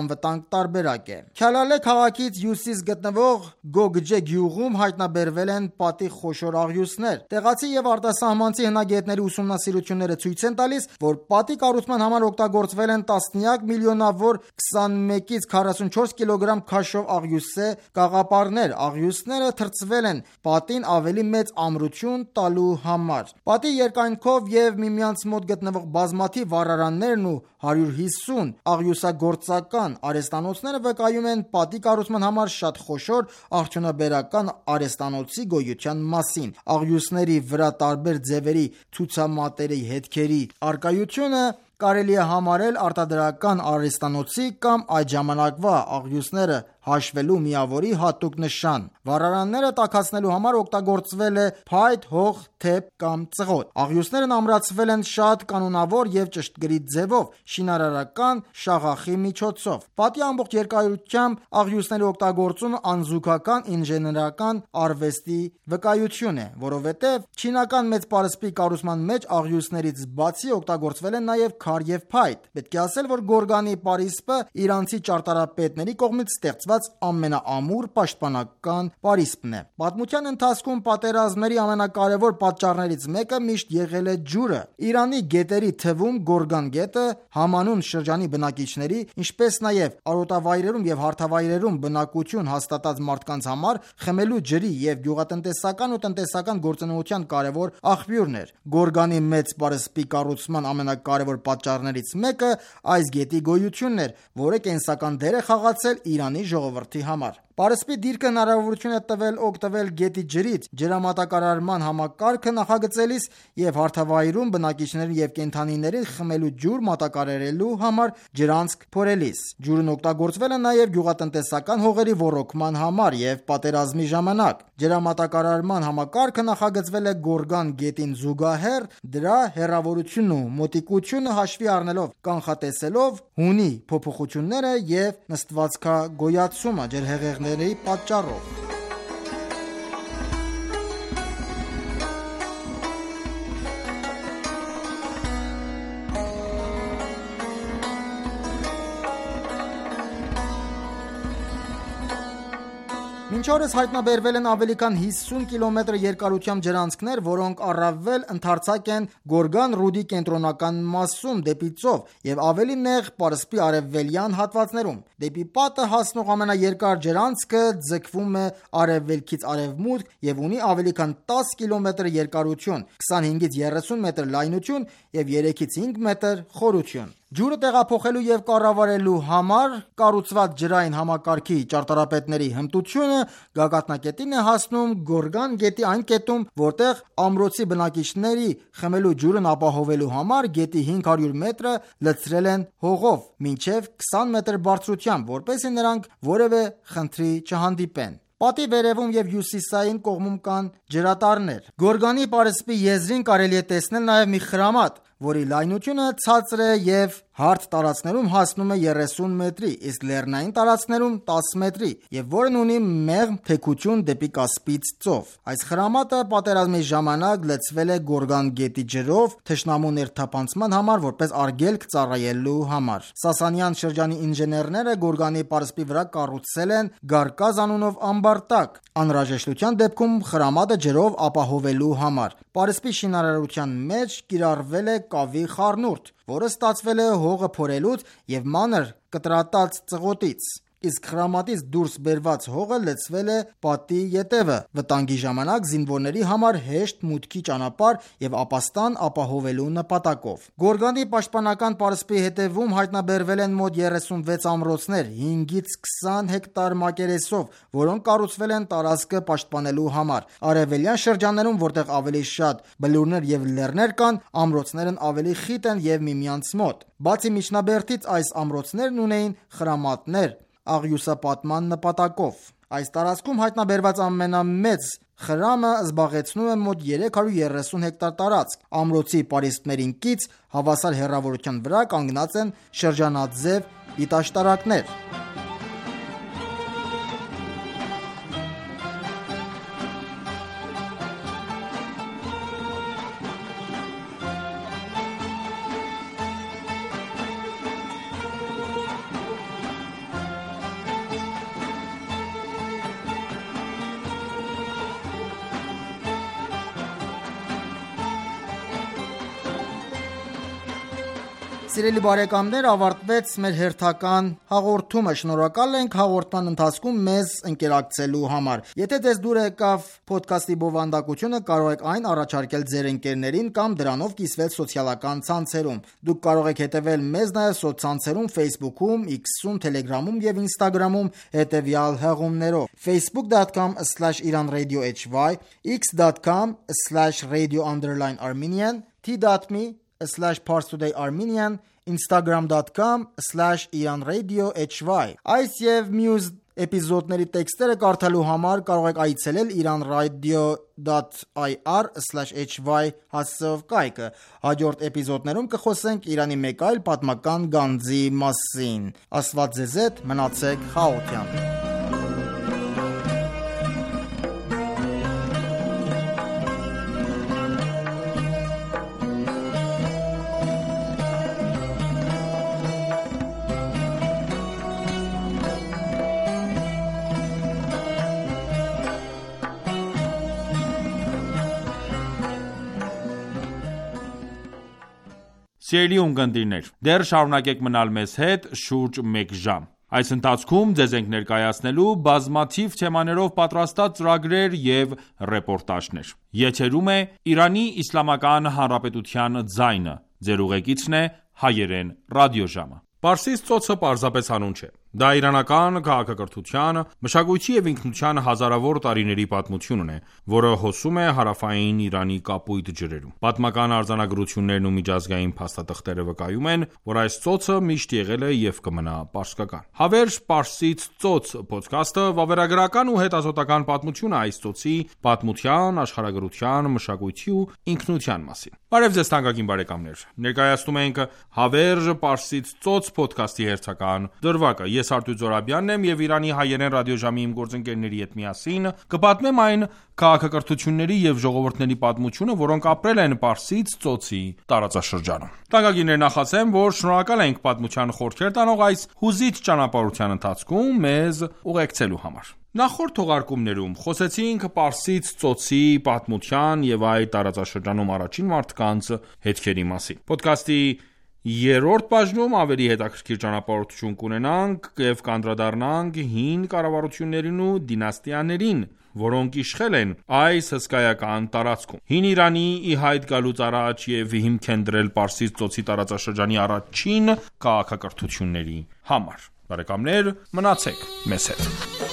անվտանգ տարբերակ է։ Քյալալե քաղաքից հյուսիս գտնվող Գոգջե գյուղում հայտնաբերվել են պատի խոշոր աղյուսներ։ Տեղացի եւ արտասահմանցի հնագետների ուսումնասիրությունները ցույց են տալիս, որ պատի կառուցման համար օգտագործվել են տասնյակ միլիոնավոր 21-ից 44 կիլոգրամ քաշով աղյուսե կաղապարներ։ Աղյուսները թրծվել են պատին ավելի մեծ ամրություն տալու համար։ Պատի երկայնքով եւ միմյանց մոտ գտնվող բազմաթիվ վառարաններն ու 150 աղյուսագործական արհեստանոցները վկայում են պատի կառուցման համար շատ խոշոր արդյունաբերական արհեստանոցի գոյության մասին։ Աղյուսների վրա տարբեր ձևերի ցուցամատերի հետքերի առկայությունը կարելի է համարել արտադրական արհեստանոցի կամ այդ ժամանակվա աղյուսները հաշվելու միավորի հատուկ նշան։ Վառարանները տաքացնելու համար օգտագործվել է փայտ, հող, թեփ կամ ծղոտ։ Աղյուսներն ամրացվել են շատ կանոնավոր եւ ճշգրիտ ձևով, շինարարական շաղախի միջոցով։ Պատի ամբողջ երկարությամբ աղյուսների օգտագործումը անզուգական ինժեներական արվեստի վկայություն է, որովհետեւ չինական մեծ պարսպի կառուցման մեջ աղյուսներից բացի օգտագործվել են նաեւ քար եւ փայտ։ Պետք է ասել, որ Գորգանի պարիսպը իրանցի ճարտարապետների կողմից ստեղծված ամենաամուր պաշտպանական պարիսպն է։ Պատմության ընթացքում պատերազմների ամենակարևոր պատճառներից մեկը միշտ եղել է ջուրը։ Իրանի գետերի թվում Գորգան գետը համանուն շրջանի բնակիչների, ինչպես նաև արոտավայրերում եւ հարթավայրերում բնակություն հաստատած մարդկանց համար խմելու ջրի եւ գյուղատնտեսական ու տնտեսական գործունեության կարևոր աղբյուրն էր։ Գորգանի մեծ պարսպի կառուցման ամենակարևոր պատճառներից մեկը այս գետի գոյությունն էր, որը կենսական դեր է խաղացել Իրանի ժողովրդի համար։ Պարսպի դիրքը հնարավորություն է տվել օգտվել գետի ջրից ջրամատակարարման համակարգը նախագծելիս եւ հարթավայրում բնակիչներին եւ կենդանիներին խմելու ջուր մատակարարելու համար ջրանցք փորելիս։ Ջուրն օգտագործվել է նաեւ գյուղատնտեսական հողերի ոռոգման համար եւ պատերազմի ժամանակ։ Ջրամատակարարման համակարգը նախագծվել է Գորգան գետին զուգահեռ, դրա հեռավորությունն ու մոտիկությունը հաշվի առնելով, կանխատեսելով հունի փոփոխությունները եւ նստվածքագոյացումը ջրհեղեղների պատճառով։ Մինչ օրս հայտնաբերվել են ավելի քան 50 կիլոմետր երկարությամբ ջրանցքներ, որոնք առավել ընդարձակ են Գորգան ռուդի կենտրոնական մասում դեպի ծով եւ ավելի նեղ պարսպի արևելյան հատվածներում։ Դեպի պատը հասնող ամենաերկար ջրանցքը ձգվում է արևելքից արևմուտք եւ ունի ավելի քան 10 կիլոմետր երկարություն, 25-ից 30 մետր լայնություն եւ 3-ից 5 մետր խորություն։ Ջուրը տեղափոխելու եւ կառավարելու համար կառուցված ջրային համակարգի ճարտարապետների հմտությունը գագաթնակետին է հասնում Գորգան գետի այն կետում, որտեղ ամրոցի բնակիչների խմելու ջուրն ապահովելու համար գետի 500 մետրը լցրել են հողով մինչև 20 մետր բարձրությամբ, որպեսզի նրանք որևէ խնդրի չհանդիպեն։ Պատի վերևում եւ հյուսիսային կողմում կան ջրատարներ։ Գորգանի պարսպի եզրին կարելի է տեսնել նաեւ մի խրամատ, որի լայնությունը ցածր է եւ հարթ տարածքներում հասնում է 30 մետրի, իսկ լեռնային տարածքներում 10 մետրի, եւ որն ունի մեղմ թեքություն դեպի Կասպից ծով։ Այս խրամատը պատերազմի ժամանակ լցվել է Գորգան գետի ջրով թշնամու ներթափանցման համար, որպես արգելք ծառայելու համար։ Սասանյան շրջանի ինժեներները Գորգանի պարսպի վրա կառուցել են Գարկազ անունով ամբարտակ, անհրաժեշտության դեպքում խրամատը ջրով ապահովելու համար։ Պարսպի շինարարության մեջ կիրառվել է կավի խառնուրդ, որը ստացվել է հողը փորելուց եւ մանր կտրատած ծղոտից, իսկ խրամատից դուրս բերված հողը լցվել է պատի ետևը, վտանգի ժամանակ զինվորների համար հեշտ մուտքի ճանապարհ եւ ապաստան ապահովելու նպատակով։ Գորգանի պաշտպանական պարսպի հետևում հայտնաբերվել են մոտ 36 ամրոցներ 5-ից 20 հեկտար մակերեսով, որոնք կառուցվել են տարածքը պաշտպանելու համար։ Արևելյան շրջաններում, որտեղ ավելի շատ բլուրներ եւ լեռներ կան, ամրոցներն ավելի խիտ են եւ միմյանց մոտ։ Բացի միջնաբերդից, այս ամրոցներն ունեին խրամատներ աղյուսապատման նպատակով։ Այս տարածքում հայտնաբերված ամենամեծ խրամը զբաղեցնում է մոտ 330 հեկտար տարածք։ Ամրոցի պարիսպներին կից հավասար հեռավորության վրա կանգնած են շրջանաձև իտաշտարակներ։ Սիրելի բարեկամներ, ավարտվեց մեր հերթական հաղորդումը։ Շնորհակալ ենք հաղորդման ընթացքում մեզ ընկերակցելու համար։ Եթե ձեզ դուր եկավ ոդքասթի բովանդակությունը, կարող եք այն առաջարկել ձեր ընկերներին կամ դրանով կիսվել սոցիալական ցանցերում։ Դուք կարող եք հետևել մեզ նաև սոցցանցերում Facebook-ում, X-ում, Telegram-ում եւ Instagram-ում հետևյալ հղումներով. facebook.com/iranradio.hy, x.com/radio_armenian, t.me/parstoday-armenian, instagram.com/iranradio.hy Այս եւ մյուս էպիզոդների տեքստերը կարդալու համար կարող եք այցելել iranradio.ir/hy հասցեով կայքը։ Հաջորդ էպիզոդներում կխոսենք Իրանի մեկ այլ պատմական գանձի մասին։ Աստված ձեզ հետ, մնացեք խաղաղությամբ։ Սիրելի ունկնդիրներ, դեռ շարունակեք մնալ մեզ հետ շուրջ 1 ժամ։ Այս ընթացքում ձեզ ենք ներկայացնելու բազմաթիվ թեմաներով պատրաստած ծրագրեր և ռեպորտաժներ։ Եթերում է Իրանի Իսլամական Հանրապետության ձայնը։ Ձեր ուղեկիցն է հայերեն ռադիոժամը։ Պարսից ծոցը պարզապես հանուն չէ։ Դա իրանական քաղաքակրթության, մշակույթի և ինքնության հազարավոր տարիների պատմությունն է, որը հոսում է հարավային Իրանի կապույտ ջրերում։ Պատմական արձանագրություններն ու միջազգային փաստաթղթերը վկայում են, որ այս ծոցը միշտ եղել է և կմնա պարսկական։ Հավերժ Պարսից ծոց փոդքասթը վավերագրական ու հետազոտական պատմություն է այս ծոցի պատմության, աշխարհագրության, մշակույթի ու ինքնության մասին։ Բարև ձեզ թանկագին բարեկամներ։ Ներկայացնում ենք Հավերժ Պարսից ծոց փոդքասթի հերթական դրվագը։ Ես Արտույտ Զորաբյանն եմ եւ Իրանի հայերեն ռադիոժամի իմ գործընկերների հետ միասին կպատմեմ այն քաղաքակրթությունների եւ ժողովուրդների պատմությունը, որոնք ապրել են Պարսից ծոցի տարածաշրջանում։ Թանկագիններ, նախասեմ, որ շնորհակալ ենք պատմության խորհրդեր տանող այս հուզիչ ճանապարհության ընթացքում մեզ ուղեկցելու համար։ Նախորդ թողարկումներում խոսեցինք Պարսից ծոցի պատմության եւ այդ տարածաշրջանում առաջին մարդկանց հետքերի մասին։ Պոդքասթի երրորդ բաժնում ավելի հետաքրքիր ճանապարհորդություն կունենանք եւ կանդրադառնանք հին կառավարություններին ու դինաստիաներին, որոնք իշխել են այս հսկայական տարածքում։ Հին Իրանի ի հայտ գալուց առաջ եւ հիմք են դրել Պարսից ծոցի տարածաշրջանի առաջին քաղաքակրթությունների համար։ Բարեկամներ, մնացեք մեզ հետ։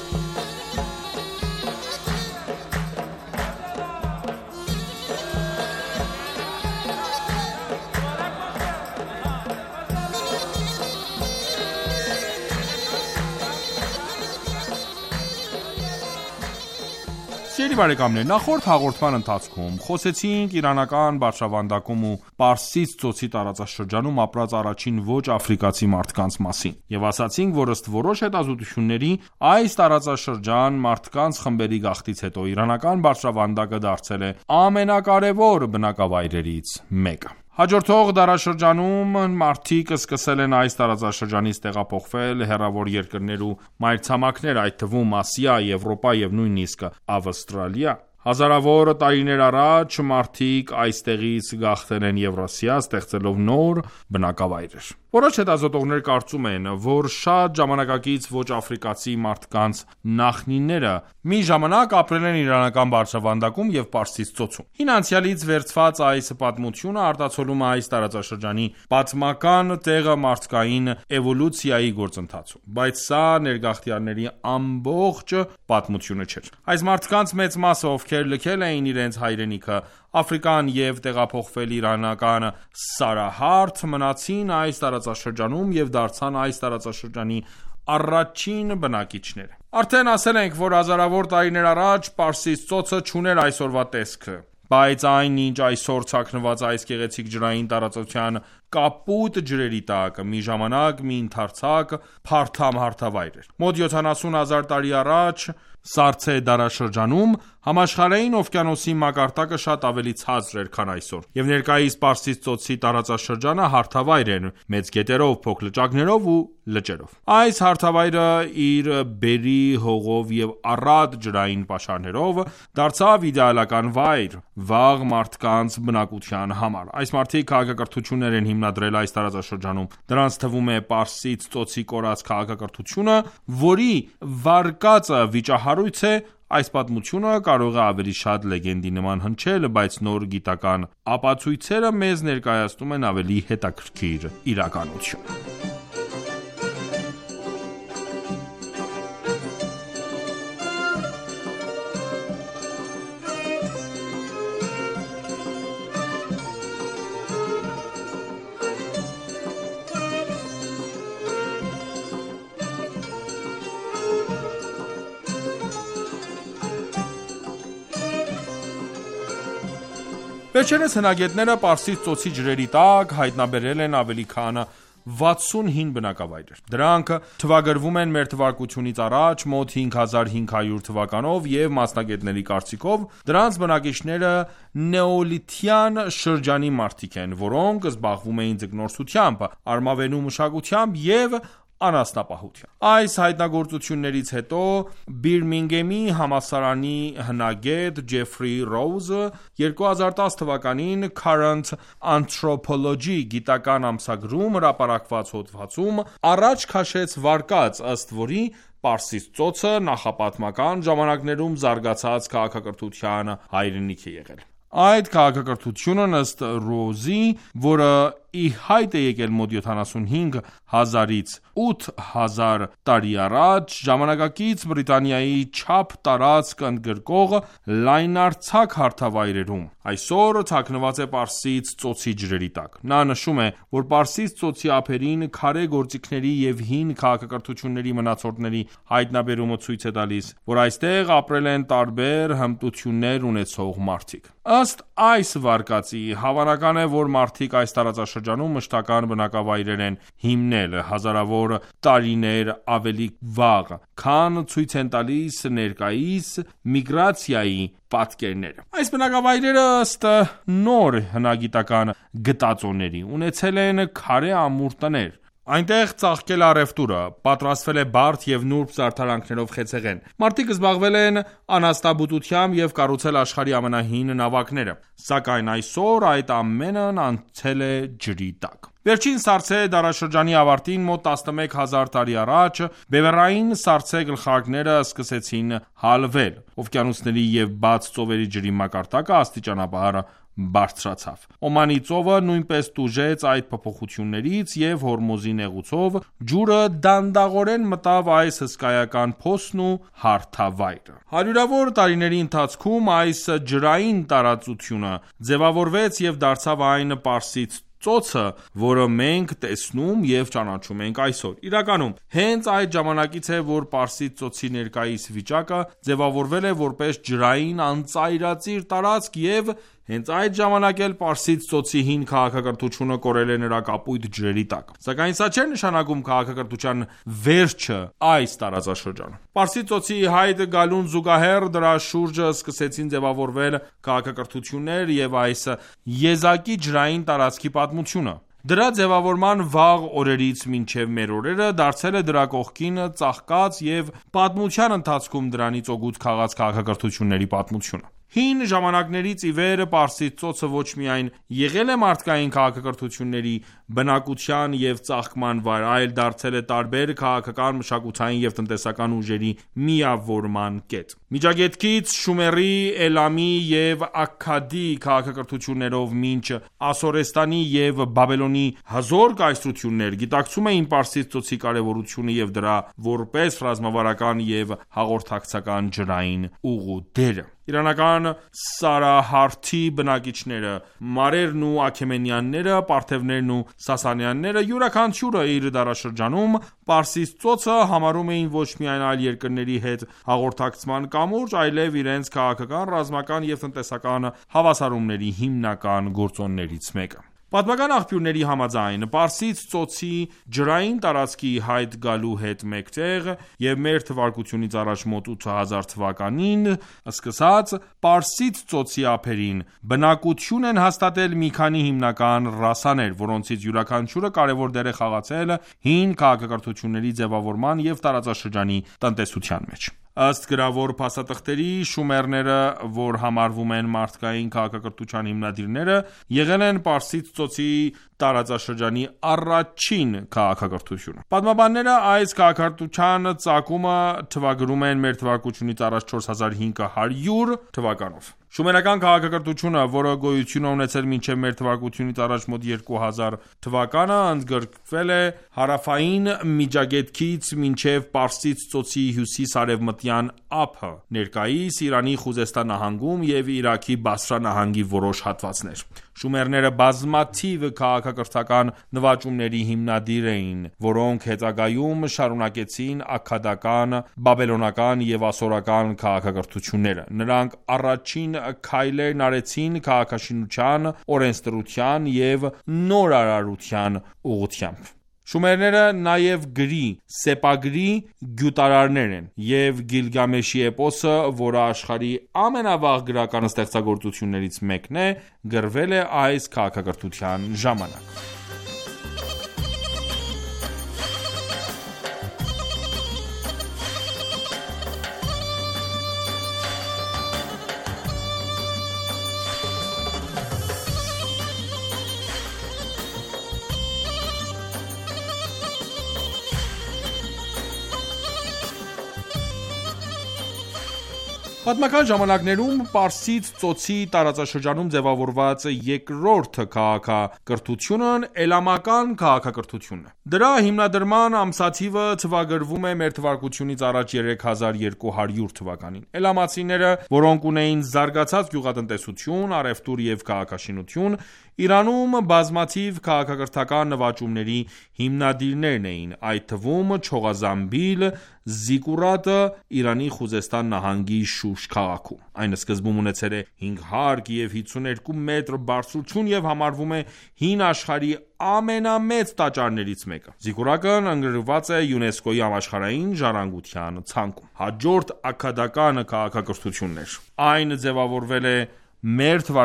Սիրելի բարեկամներ, նախորդ հաղորդման ընթացքում խոսեցինք իրանական բարձրավանդակում ու Պարսից ծոցի տարածաշրջանում ապրած առաջին ոչ աֆրիկացի մարդկանց մասին եւ ասացինք, որ ըստ որոշ հետազոտությունների այս տարածաշրջան մարդկանց խմբերի գաղթից հետո իրանական բարձրավանդակը դարձել է ամենակարևոր բնակավայրերից մեկը։ Հաջորդող դարաշրջանում մարդիկ սկսել են այս տարածաշրջանից տեղափոխվել հեռավոր երկրներ ու մայրցամաքներ, այդ թվում Ասիա, Եվրոպա եւ նույնիսկ Ավստրալիա։ Հազարավոր տարիներ առաջ մարդիկ այստեղից գաղթել են Եվրասիա, ստեղծելով նոր բնակավայրեր։ Որոշ հետազոտողներ կարծում են, որ շատ ժամանակակից ոչ աֆրիկացի մարդկանց նախնիները մի ժամանակ ապրել են իրանական բարձրավանդակում եւ Պարսից ծոցում։ Հին անցյալից վերցված այս պատմությունը արտացոլում է այս տարածաշրջանի պատմական տեղը մարդկային էվոլյուցիայի գործընթացում, բայց սա ներգաղթյալների ամբողջ պատմությունը չէր։ Այս մարդկանց մեծ մասը, ովքեր լքել էին իրենց հայրենիքը Աֆրիկան եւ տեղափոխվել իրանական Սարահարթ, մնացին այս տարածաշրջանում եւ դարձան այս տարածաշրջանի առաջին բնակիչները։ Արդեն ասել ենք, որ հազարավոր տարիներ առաջ Պարսից ծոցը չուներ այսօրվա տեսքը, բայց այն, ինչ այսօր ցաքնված այս գեղեցիկ ջրային տարածության կապույտ ջրերի տակ մի ժամանակ մի ընդարձակ փարթամ հարթավայր էր։ Մոտ 70,000 տարի առաջ Սարցե դարաշրջանում համաշխարհային օվկիանոսի մակարդակը շատ ավելի ցածր էր, քան այսօր, եւ ներկայիս Պարսից ծոցի տարածաշրջանը հարթավայր էր մեծ գետերով, փոքր լճակներով ու լճերով։ Այս հարթավայրը իր բերի, հողով եւ առատ ջրային պաշարներով դարձավ իդեալական վայր վաղ մարդկանց բնակության համար։ Այս մարդիկ քաղաքակրթություններ են հիմնադրել այս տարածաշրջանում։ Դրանց թվում է Պարսից ծոցի կորած քաղաքակրթությունը, որի վարկածը վիճահարույց է։ Այս պատմությունը կարող է ավելի շատ լեգենդի նման հնչել, բայց նոր գիտական ապացույցերը մեզ ներկայացնում են ավելի հետաքրքիր իրականություն։ Վերջերս հնագետները Պարսից ծոցի ջրերի տակ հայտնաբերել են ավելի քան 65 բնակավայրեր։ Դրանք թվագրվում են մեր թվարկությունից առաջ մոտ 5500 թվականով եւ մասնագետների կարծիքով դրանց բնակիչները նեոլիթյան շրջանի մարդիկ են, որոնք զբաղվում էին ձկնորսությամբ, արմավենու մշակությամբ եւ անասնապահությամբ։ Այս հայտնագործություններից հետո Բիրմինգեմի համալսարանի հնագետ Ջեֆրի Ռոուզը 2010 թվականին Current Anthropology գիտական ամսագրում հրապարակված հոդվածում առաջ քաշեց վարկած, ըստ որի Պարսից ծոցը նախապատմական ժամանակներում զարգացած քաղաքակրթության հայրենիք է եղել։ Այդ քաղաքակրթությունն ըստ Ռոուզի, որը ի հայտ է եկել մոտ 75,000-ից 8,000 տարի առաջ, ժամանակակից Բրիտանիայի չափ տարածք ընդգրկող լայնարձակ հարթավայրերում այսօր թաքնված է Պարսից ծոցի ջրերի տակ։ Նա նշում է, որ Պարսից ծոցի ափերին քարե գործիքների եւ հին քաղաքակրթությունների մնացորդների հայտնաբերումը ցույց է տալիս, որ այստեղ ապրել են տարբեր հմտություններ ունեցող մարդիկ։ Ըստ այս վարկածի, հավանական է, որ մարդիկ այս տարածաշրջանում մշտական բնակավայրեր են հիմնել հազարավոր տարիներ ավելի վաղ, քան ցույց են տալիս ներկայիս միգրացիայի պատկերները։ Այս բնակավայրերը ըստ նոր հնագիտական գտածոների ունեցել են քարե ամուր տներ։ Այնտեղ ծաղկել առևտուրը, պատրաստվել է բարդ եւ նուրբ զարդարանքներով խեցեղեն։ Մարդիկ զբաղվել են անասնաբուծությամբ եւ կառուցել աշխարհի ամենահին նավակները, սակայն այսօր այդ ամենն անցել է ջրի տակ։ Վերջին սառցե դարաշրջանի ավարտին մոտ 11000 տարի առաջ բևեռային սառցե գլխարկները սկսեցին հալվել։ Օվկիանոսների եւ բաց ծովերի ջրի մակարդակը աստիճանաբար բարձրացավ։ Օմանի ծովը նույնպես տուժեց այդ փոփոխություններից եւ Հորմուզի նեղուցով ջուրը դանդաղորեն մտավ այս հսկայական փոսն ու հարթավայրը։ Հարյուրավոր տարիների ընթացքում այս ջրային տարածությունը ձևավորվեց եւ դարձավ այն Պարսից ծոցը, որը մենք տեսնում եւ ճանաչում ենք այսօր։ Իրականում, հենց այդ ժամանակից է, որ Պարսից ծոցի ներկայիս վիճակը ձևավորվել է որպես ջրային անծայրածիր տարածք եւ հենց այդ ժամանակ էլ Պարսից ծոցի հին քաղաքակրթությունը կորել է նրա կապույտ ջրերի տակ։ Սակայն սա չէր նշանակում քաղաքակրթության վերջը այս տարածաշրջանում։ Պարսից ծոցի հայտ գալուն զուգահեռ դրա շուրջը սկսեցին ձևավորվել քաղաքակրթություններ եւ այս եզակի ջրային տարածքի պատմությունը։ Դրա ձևավորման վաղ օրերից մինչև մեր օրերը դարձել է դրա կողքին ծաղկած եւ պատմության ընթացքում դրանից օգուտ քաղած քաղաքակրթությունների պատմությունը։ Հին ժամանակներից ի վեր Պարսից ծոցը ոչ միայն եղել է մարդկային քաղաքակրթությունների բնակության եւ ծաղկման վայր, այլ դարձել է տարբեր քաղաքական, մշակութային եւ տնտեսական ուժերի միավորման կետ։ Միջագետքից Շումերի, Էլամի եւ Աքքադի քաղաքակրթություններով մինչ Ասորեստանի եւ Բաբելոնի հզոր կայսրություններ գիտակցում էին Պարսից ծոցի կարեւորությունը եւ դրա որպես ռազմավարական եւ հաղորդակցական ջրային ուղու դերը։ Իրանական Սարահարթի բնակիչները, մարերն ու աքեմենյանները, պարթևներն ու սասանյանները յուրաքանչյուրը իր դարաշրջանում Պարսից ծոցը համարում էին ոչ միայն այլ երկրների հետ հաղորդակցման կամուրջ, այլև իրենց քաղաքական, ռազմական եւ տնտեսական հավասարումների հիմնական գործոններից մեկը։ Պատմական աղբյուրների համաձայն Պարսից ծոցի ջրային տարածքի հայտ գալու հետ մեկտեղ եւ մեր թվարկությունից առաջ մոտ 8000 թվականին սկսած Պարսից ծոցի ափերին բնակություն են հաստատել մի քանի հիմնական ռասաներ, որոնցից յուրաքանչյուրը կարևոր դեր է խաղացել հին քաղաքակրթությունների ձևավորման եւ տարածաշրջանի տնտեսության մեջ։ Ըստ գրավոր փաստաթղթերի, շումերները, որ համարվում են մարդկային քաղաքակրթության հիմնադիրները, եղել են Պարսից ծոցի տարածաշրջանի առաջին քաղաքակրթությունը։ Պատմաբանները այս քաղաքակրթության ծագումը թվագրում են մ.թ.ա. 4500 թվականով։ Շումերական քաղաքակրթությունը, որը գոյություն է ունեցել մինչև մ.թ.ա. մոտ 2000 թվականը, ընդգրկվել է հարավային Միջագետքից մինչև Պարսից ծոցի հյուսիս-արևմտյան ափը, ներկայիս Իրանի Խուզեստան նահանգում և Իրաքի Բասրա նահանգի որոշ հատվածներ։ Շումերները բազմաթիվ քաղաքակրթական նվաճումների հիմնադիր էին, որոնք հետագայում շարունակեցին աքքադական, բաբելոնական և ասորական քաղաքակրթությունները։ Նրանք առաջին քայլերն արեցին քաղաքաշինության, օրենսդրության և նորարարության ուղղությամբ։ Շումերները նաև գրի, սեպագրի գյուտարարներ են, և Գիլգամեշի էպոսը, որը աշխարհի ամենավաղ գրական ստեղծագործություններից մեկն է, գրվել է այս քաղաքակրթության ժամանակ։ Պատմական ժամանակներում Պարսից ծոցի տարածաշրջանում ձևավորված երկրորդ քաղաքակրթությունն էլամական քաղաքակրթությունն է։ Դրա հիմնադրման ամսաթիվը թվագրվում է մ.թ.ա. 3200 թվականին։ Էլամացիները, որոնք ունեին զարգացած գյուղատնտեսություն, առևտուր և քաղաքաշինություն, Իրանում բազմաթիվ քաղաքակրթական նվաճումների հիմնադիրներն էին, այդ թվում Չողազամբիլ զիկկուրատը Իրանի Խուզեստան նահանգի Շուշ քաղաքում։ Այն սկզբում ունեցել է 5 հարկ և 52 մետր բարձրություն և համարվում է հին աշխարհի ամենամեծ տաճարներից մեկը։ Զիկկուրատն ընկրված է ՅՈՒՆԵՍԿՕ-ի համաշխարհային ժառանգության ցանկում։ Հաջորդ աքքադական քաղաքակրթությունն էր։ Այն ձևավորվել է մ.թ.ա.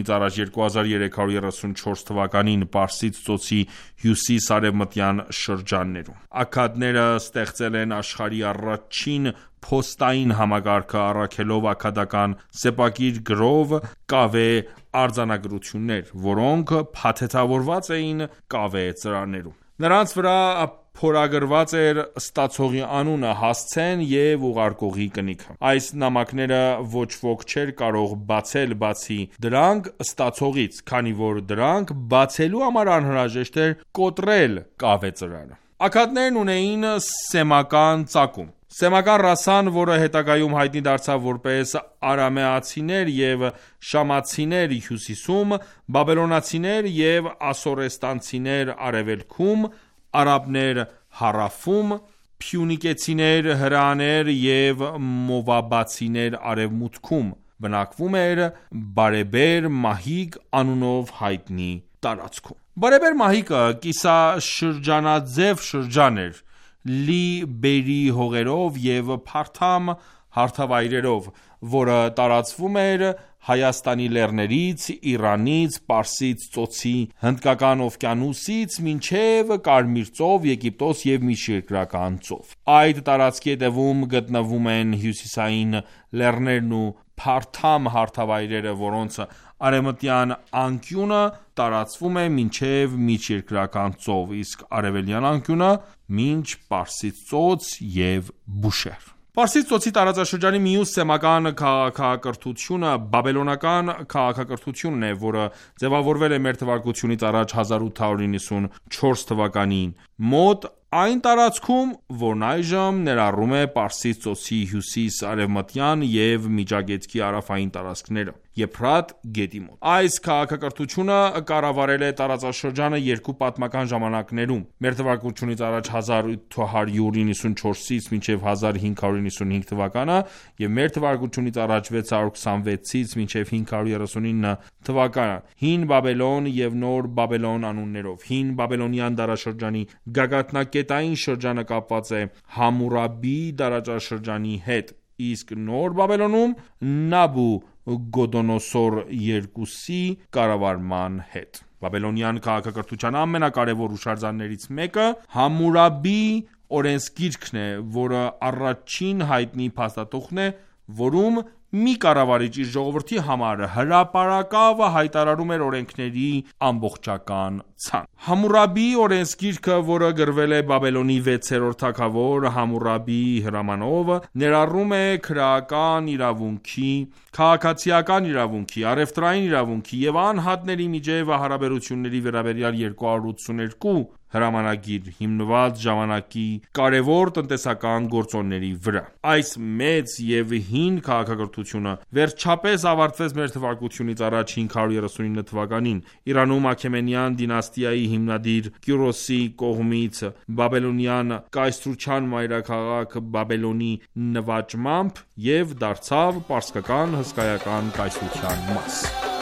2334 թվականին Պարսից ծոցի հյուսիս-արևմտյան շրջաններում։ Աքքադները ստեղծել են աշխարհի առաջին փոստային համակարգը, առաքելով աքքադական սեպագիր գրով կավե արձանագրություններ, որոնք փաթեթավորված էին կավե ծրարներում։ Նրանց վրա փորագրված էր ստացողի անունը, հասցեն և ուղարկողի կնիքը։ Այս նամակները ոչ ոք չէր կարող բացել բացի դրանք ստացողից, քանի որ դրանք բացելու համար անհրաժեշտ էր կոտրել կավե ծրարը։ Աքքադներն ունեին սեմական ծագում։ Սեմական ռասան, որը հետագայում հայտնի դարձավ որպես արամեացիներ և շամացիներ հյուսիսում, բաբելոնացիներ և ասորեստանցիներ արևելքում, արաբներ հարավում, փյունիկեցիներ, հրեաներ և մովաբացիներ արևմուտքում, բնակվում էր բարեբեր Մահիկ անունով հայտնի տարածքում։ Բարեբեր Մահիկը կիսաշրջանաձև շրջան էր, լի բերրի հողերով և փարթամ հարթավայրերով, որը տարածվում էր Հայաստանի լեռներից, Իրանից, Պարսից ծոցի, Հնդկական օվկիանոսից մինչև Կարմիր ծով, Եգիպտոս և Միջերկրական ծով։ Այդ տարածքի ետևում գտնվում են հյուսիսային լեռներն ու փարթամ հարթավայրերը, որոնց արևմտյան անկյունը տարածվում է մինչև Միջերկրական ծով, իսկ արևելյան անկյունը մինչ Պարսից ծոց և Բուշեհր։ Պարսից ծոցի տարածաշրջանի մյուս սեմական քաղաքակրթությունը բաբելոնական քաղաքակրթությունն է, որը ձևավորվել է մ.թ.ա. 1894 թվականին մոտ այն տարածքում, որն այժմ ներառում է Պարսից ծոցի հյուսիս-արևմտյան և Միջագետքի հարավային տարածքները, Եփրատ գետի մոտ։ Այս քաղաքակրթությունը կառավարել է տարածաշրջանը երկու պատմական ժամանակներում՝ մ.թ.ա. 1894-ից մինչև 1595 թվականը և մ.թ.ա. 626-ից մինչև 539 թվականը, Հին Բաբելոն և Նոր Բաբելոն անուններով։ Հին Բաբելոնյան դարաշրջանի գագաթնակետային շրջանը կապված է Համուրաբի դարաշրջանի հետ, իսկ Նոր Բաբելոնում Նաբուգոդոնոսոր II-ի կառավարման հետ։ Բաբելոնյան քաղաքակրթության ամենակարևոր հուշարձաններից մեկը Համուրաբի օրենսգիրքն է, որը առաջին հայտնի փաստաթուղթն է, որում մի կառավարիչ իր ժողովրդի համար հրապարակավ հայտարարում էր օրենքների ամբողջական ցանկ։ Համուրաբիի օրենսգիրքը, որը գրվել է Բաբելոնի 6-րդ թագավոր Համուրաբիի հրամանով, ներառում է քրեական իրավունքի, քաղաքացիական իրավունքի, առևտրային իրավունքի և անհատների միջև հարաբերությունների վերաբերյալ 282 հրամանագիր, հիմնված ժամանակի կարևոր տնտեսական գործոնների վրա։ Այս մեծ և հին քաղաքակրթությունը վերջապես ավարտվեց մ.թ.ա. 539 թվականին Իրանում Աքեմենյան դինաստիայի հիմնադիր Կյուրոսի կողմից բաբելոնյան կայսրության մայրաքաղաք Բաբելոնի նվաճմամբ և դարձավ պարսկական հսկայական կայսրության մաս։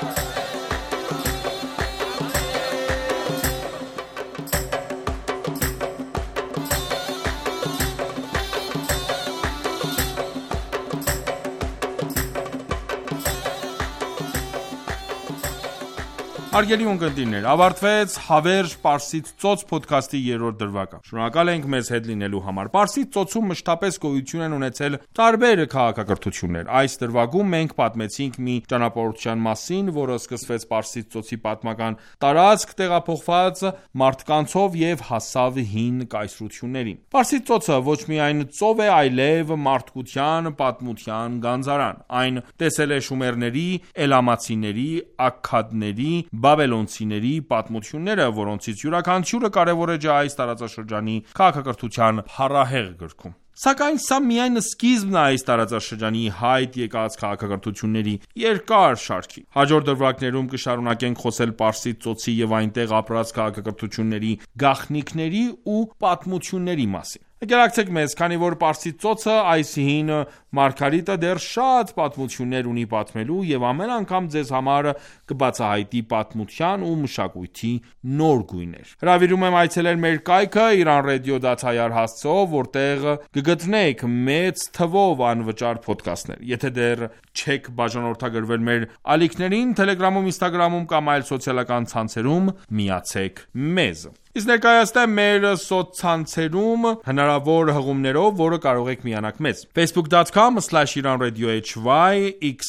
Հարգելի ունկնդիրներ, ավարտվեց Հավերժ Պարսից ծոց փոդքասթի 3-րդ դրվագը։ Շնորհակալ ենք մեզ հետ լինելու համար։ Պարսից ծոցում մշտապես գոյություն են ունեցել տարբեր քաղաքակրթություններ։ Այս դրվագում մենք պատմեցինք մի ճանապարհորդության մասին, որը սկսվեց Պարսից ծոցի պատմական տարածք տեղափոխված մարդկանցով և հասավ հին կայսրություններին։ Պարսից ծոցը ոչ միայն ծով է, այլև մարդկության պատմության գանձարան։ Այն տեսել է շումերների, էլամացիների, աքքադների, բաբելոնցիների պատմությունները, որոնցից յուրաքանչյուրը կարևոր է այս տարածաշրջանի քաղաքակրթության փառահեղ գրքում։ Սակայն սա միայն սկիզբն է այս տարածաշրջանի հայտ եկած քաղաքակրթությունների երկար շարքի։ Հաջորդ դրվագներում կշարունակենք խոսել Պարսից ծոցի և այնտեղ ապրած քաղաքակրթությունների գաղտնիքների ու պատմությունների մասին։ Եկեղեցեք մեզ, քանի որ Պարսից ծոցը այս հին մարգարիտը դեռ շատ պատմություններ ունի պատմելու և ամեն անգամ ձեզ համար կբացահայտի պատմության ու մշակույթի նոր գույներ։ Հրավիրում եմ այցելել մեր կայքը iranradio.ir հասցեով, որտեղ կգտնեք մեծ թվով անվճար փոդքասթներ։ Եթե դեռ չեք բաժանորդագրվել մեր ալիքներին Telegram-ում, Instagram-ում կամ այլ սոցիալական ցանցերում, միացեք մեզ։ Իսկ ներկայացնեմ մեր սոցցանցերում հնարավոր հղումներով, որը կարող եք միանալ մեզ։ facebook.com/iranradio.hy,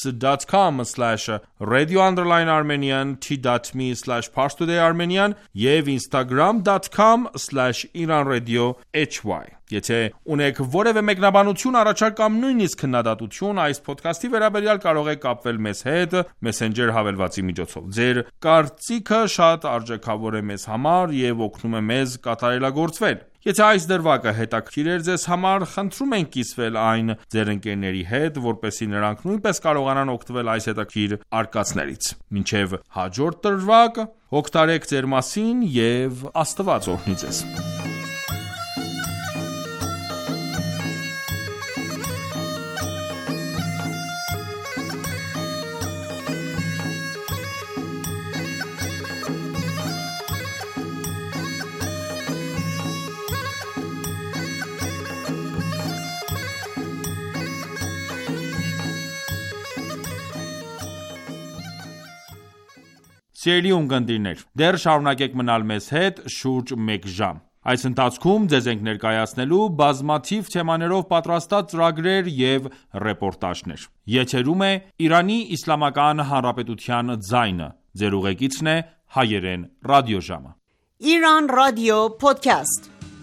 x.com/radio_armenian, t.me/parstoday-armenian եւ instagram.com/iranradio.hy։ Եթե ունեք որևէ մեկնաբանություն, առաջարկ կամ նույնիսկ քննադատություն այս ոդքասթի վերաբերյալ, կարող եք կապվել մեզ հետ Messenger հավելվածի միջոցով։ Ձեր կարծիքը շատ արժեքավոր է մեզ համար եւ օգնում է մեզ կատարելագործվել։ Եթե այս դրվագը հետաքրքիր էր ձեզ համար, խնդրում ենք կիսվել այն ձեր ընկերների հետ, որպեսզի նրանք նույնպես կարողանան օգտվել այս հետաքրքիր արկածներից։ Մինչև հաջորդ դրվագ, հոգ տարեք ձեր մասին եւ Աստված օրհնի ձեզ։ Սիրելի ունկնդիրներ, դեռ շարունակեք մնալ մեզ հետ շուրջ 1 ժամ։ Այս ընթացքում ձեզ ենք ներկայացնելու բազմաթիվ թեմաներով պատրաստած ծրագրեր և ռեպորտաժներ։ Եթերում է Իրանի Իսլամական Հանրապետության ձայնը։ Ձեր ուղեկիցն է Հայերեն ռադիոժամը։ Iran Radio Podcast.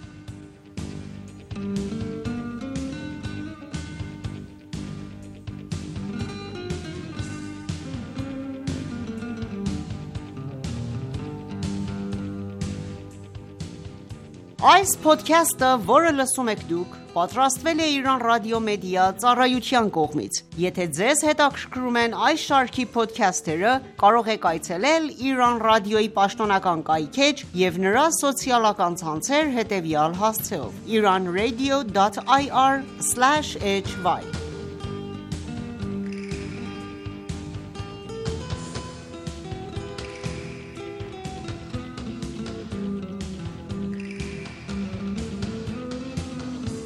Այս podcast-ը, որը լսում եք դուք, պատրաստվել է Iran Radio Media ծառայության կողմից։ Եթե ձեզ հետաքրքրում են այս շարքի podcast-երը, կարող եք այցելել Iran Radio-ի պաշտոնական կայքէջ և նրա սոցիալական ցանցեր հետևյալ հասցեով՝ iranradio.ir/hy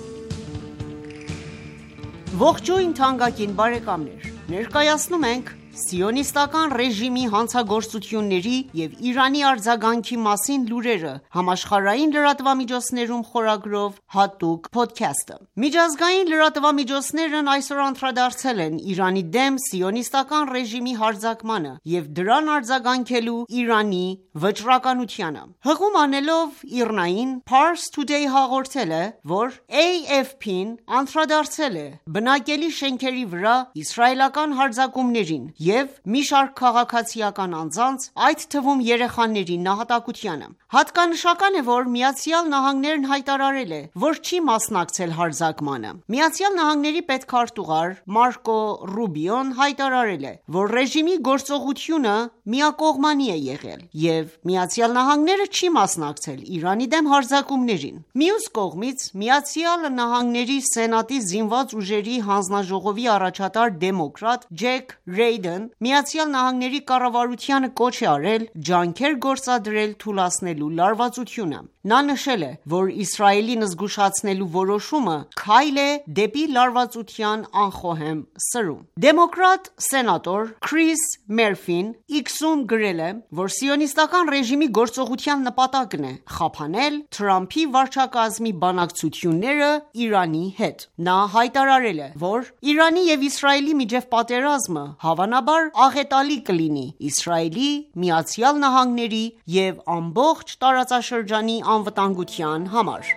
Ողջույն թանկագին բարեկամներ, ներկայացնում ենք Սիոնիստական ռեժիմի հանցագործությունների և Իրանի արձագանքի մասին լուրերը համաշխարհային լրատվամիջոցներում խորագրով հատուկ փոդքասթը։ Միջազգային լրատվամիջոցներն այսօր անդրադարձել են Իրանի դեմ սիոնիստական ռեժիմի հարձակմանը և դրան արձագանքելու Իրանի վճռականությանը։ Հղում անելով ԻՌՆԱ-ին, Pars Today հաղորդել է, որ AFP-ն անդրադարձել է բնակելի շենքերի վրա իսրայելական հարձակումներին և մի շարք քաղաքացիական անձանց, այդ թվում երեխաների նահատակությանը։ Հատկանշական է, որ ԱՄՆ-ն հայտարարել է, որ չի մասնակցել հարձակմանը։ ԱՄՆ-ի պետքարտուղար Մարկո Ռուբիոն հայտարարել է, որ ռեժիմի գործողությունը միակողմանի է եղել և ԱՄՆ-ը չի մասնակցել Իրանի դեմ հարձակումներին։ Մյուս կողմից, ԱՄՆ Սենատի զինված ուժերի հանձնաժողովի առաջատար դեմոկրատ Ջեք Ռեյդն ԱՄՆ կառավարությանը կոչ է արել ջանքեր գործադրել թուլացնելու լարվածությունը։ Նա նշել է, որ Իսրայելին զգուշացնելու որոշումը քայլ է դեպի լարվածության անխոհեմ սրում։ Դեմոկրատ սենատոր Քրիս Մերֆին X-ում գրել է, որ սիոնիստական ռեժիմի գործողության նպատակն է խափանել Թրամփի վարչակազմի բանակցությունները Իրանի հետ։ Նա հայտարարել է, որ Իրանի և Իսրայելի միջև պատերազմը հավանաբար աղետալի կլինի Իսրայելի, ԱՄՆ-ի և ամբողջ տարածաշրջանի անվտանգության համար։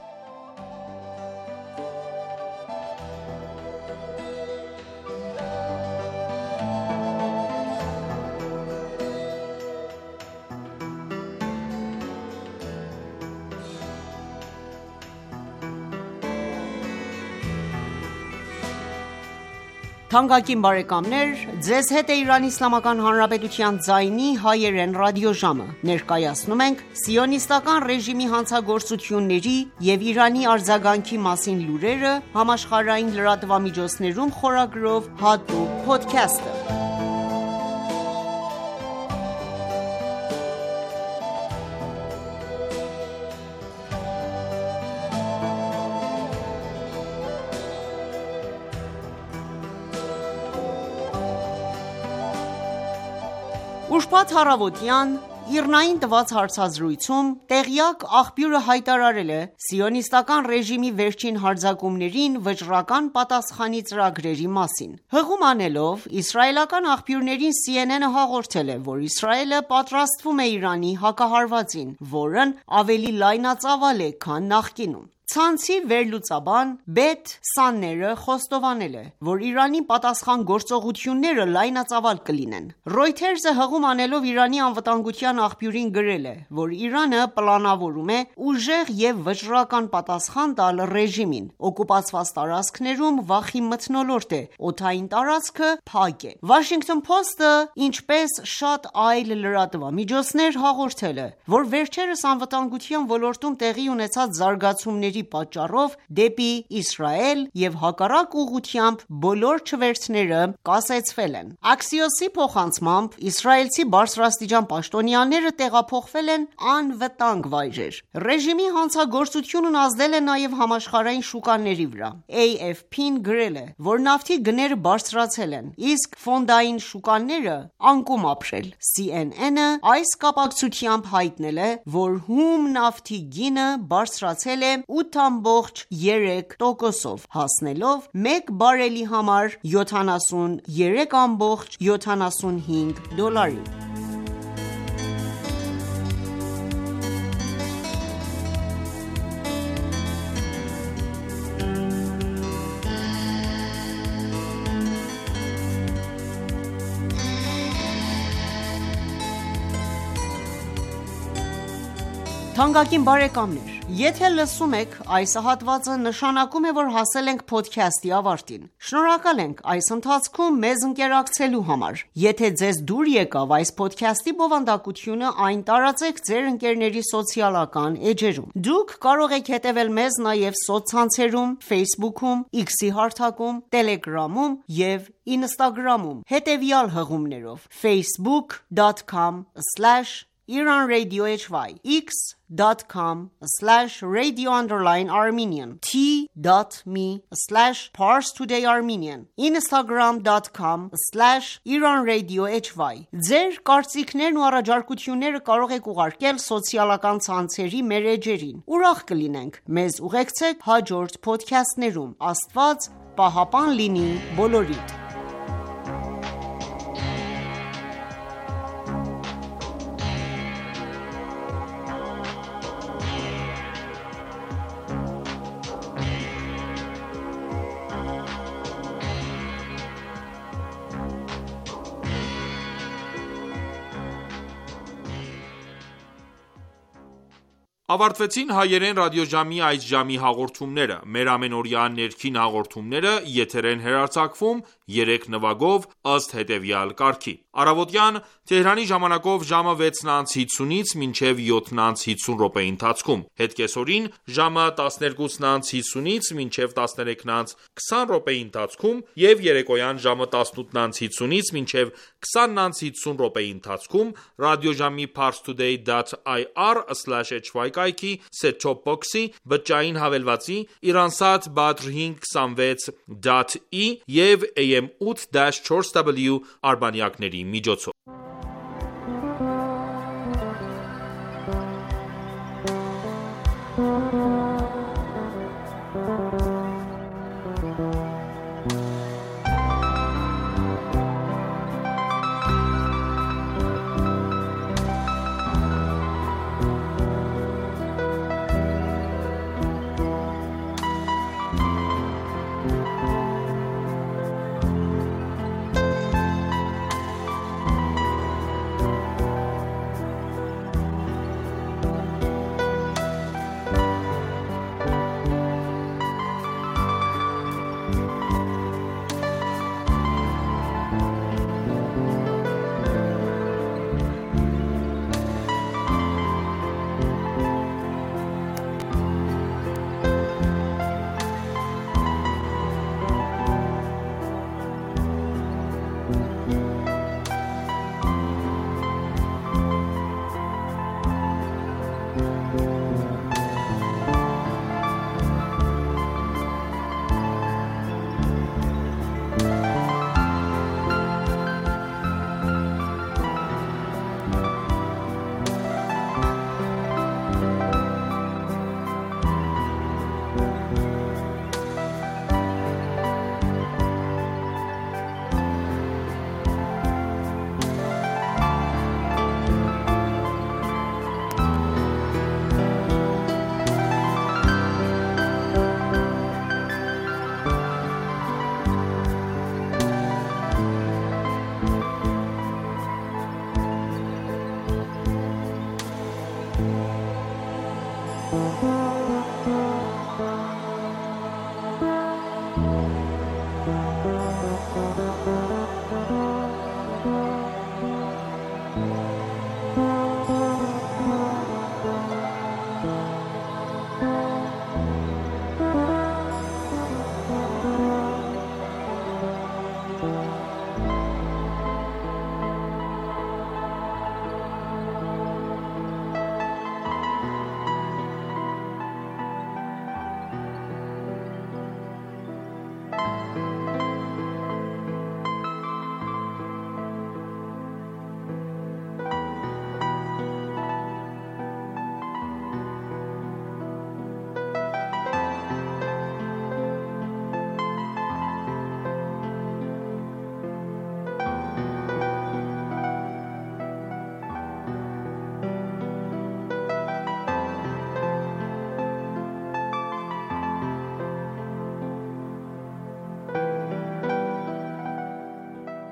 Թանկագին բարեկամներ, ձեզ հետ է Իրանի Իսլամական Հանրապետության ձայնի հայերեն ռադիոժամը։ Ներկայացնում ենք սիոնիստական ռեժիմի հանցագործությունների և Իրանի արձագանքի մասին լուրերը համաշխարհային լրատվամիջոցներում խորագրով հատուկ փոդքասթը։ Ուրբաթ առավոտյան ԻՌՆԱ-ին տված հարցազրույցում տեղյակ աղբյուրը հայտարարել է սիոնիստական ռեժիմի վերջին հարձակումներին վճռական պատասխանի ծրագրերի մասին։ Հղում անելով իսրայելական աղբյուրներին CNN-ը հաղորդել է, որ Իսրայելը պատրաստվում է Իրանի հակահարվածին, որն ավելի լայնածավալ է, քան նախկինում։ Ցանցի վերլուծաբան Բեթ Սանները խոստովանել է, որ Իրանի պատասխան գործողությունները լայնածավալ կլինեն։ Reuters-ը հղում անելով Իրանի անվտանգության աղբյուրին գրել է, որ Իրանը պլանավորում է ուժեղ և վճռական պատասխան տալ ռեժիմին։ Օկուպացված տարածքներում վախի մթնոլորտ է, օդային տարածքը փակ է։ Washington Post-ը, ինչպես շատ այլ լրատվամիջոցներ, հաղորդել է, որ վերջերս անվտանգության ոլորտում տեղի ունեցած զարգացումների պատճառով դեպի Իսրայել և հակառակ ուղղությամբ բոլոր չվերթները կասեցվել են։ Axios-ի փոխանցմամբ իսրայելցի բարձրաստիճան պաշտոնյաները տեղափոխվել են անվտանգ վայրեր։ Ռեժիմի հանցագործությունն ազդել է նաև համաշխարհային շուկաների վրա։ AFP-ն գրել է, որ նավթի գները բարձրացել են, իսկ ֆոնդային շուկաները անկում ապրել։ CNN-ը այս կապակցությամբ հայտնել է, որ հում նավթի գինը բարձրացել է 8.3%-ով, հասնելով 1 բարելի համար $73.75-ի։ Թանկագին բարեկամներ, եթե լսում եք այս հատվածը, նշանակում է, որ հասել ենք փոդքասթի ավարտին։ Շնորհակալ ենք այս ընթացքում մեզ ընկերակցելու համար։ Եթե ձեզ դուր եկավ այս փոդքասթի բովանդակությունը, այն տարածեք ձեր ընկերների սոցիալական էջերում։ Դուք կարող եք հետևել մեզ նաև սոցցանցերում, Facebook-ում, X-ի հարթակում, Telegram-ում և Instagram-ում հետևյալ հղումներով: facebook.com/ Iran Radio HY, x.com/radio_Armenian, t.me/ParsTodayArmenian, instagram.com/Iran Radio HY. Ձեր կարծիքներն ու առաջարկությունները կարող եք ուղարկել սոցիալական ցանցերի մեր էջերին։ Ուրախ կլինենք մեզ ուղեկցեք հաջորդ փոդքասթներում։ Աստված պահապան լինի բոլորիդ։ Ավարտվեցին հայերեն ռադիոժամի այս ժամի հաղորդումները։ Մեր ամենօրյա ներքին հաղորդումները եթեր են հեռարձակվում 3 նվագով ըստ հետևյալ կարգի. Առավոտյան Թեհրանի ժամանակով ժամը 6:50-ից մինչև 7:50 րոպեի ընթացքում, հետկեսօրին ժամը 12:50-ից մինչև 13:20 րոպեի ընթացքում և երեկոյան ժամը 18:50-ից մինչև 20:50 րոպեի ընթացքում ռադիոժամի parstoday.ir/hy կայքի set-top box-ի, բջջային հավելվածի, Iransat Badr 526.E և AM 8-4W արբանյակների միջոցով։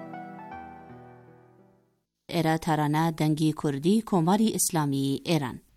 Era tarana dangi kurdi komari islami Iran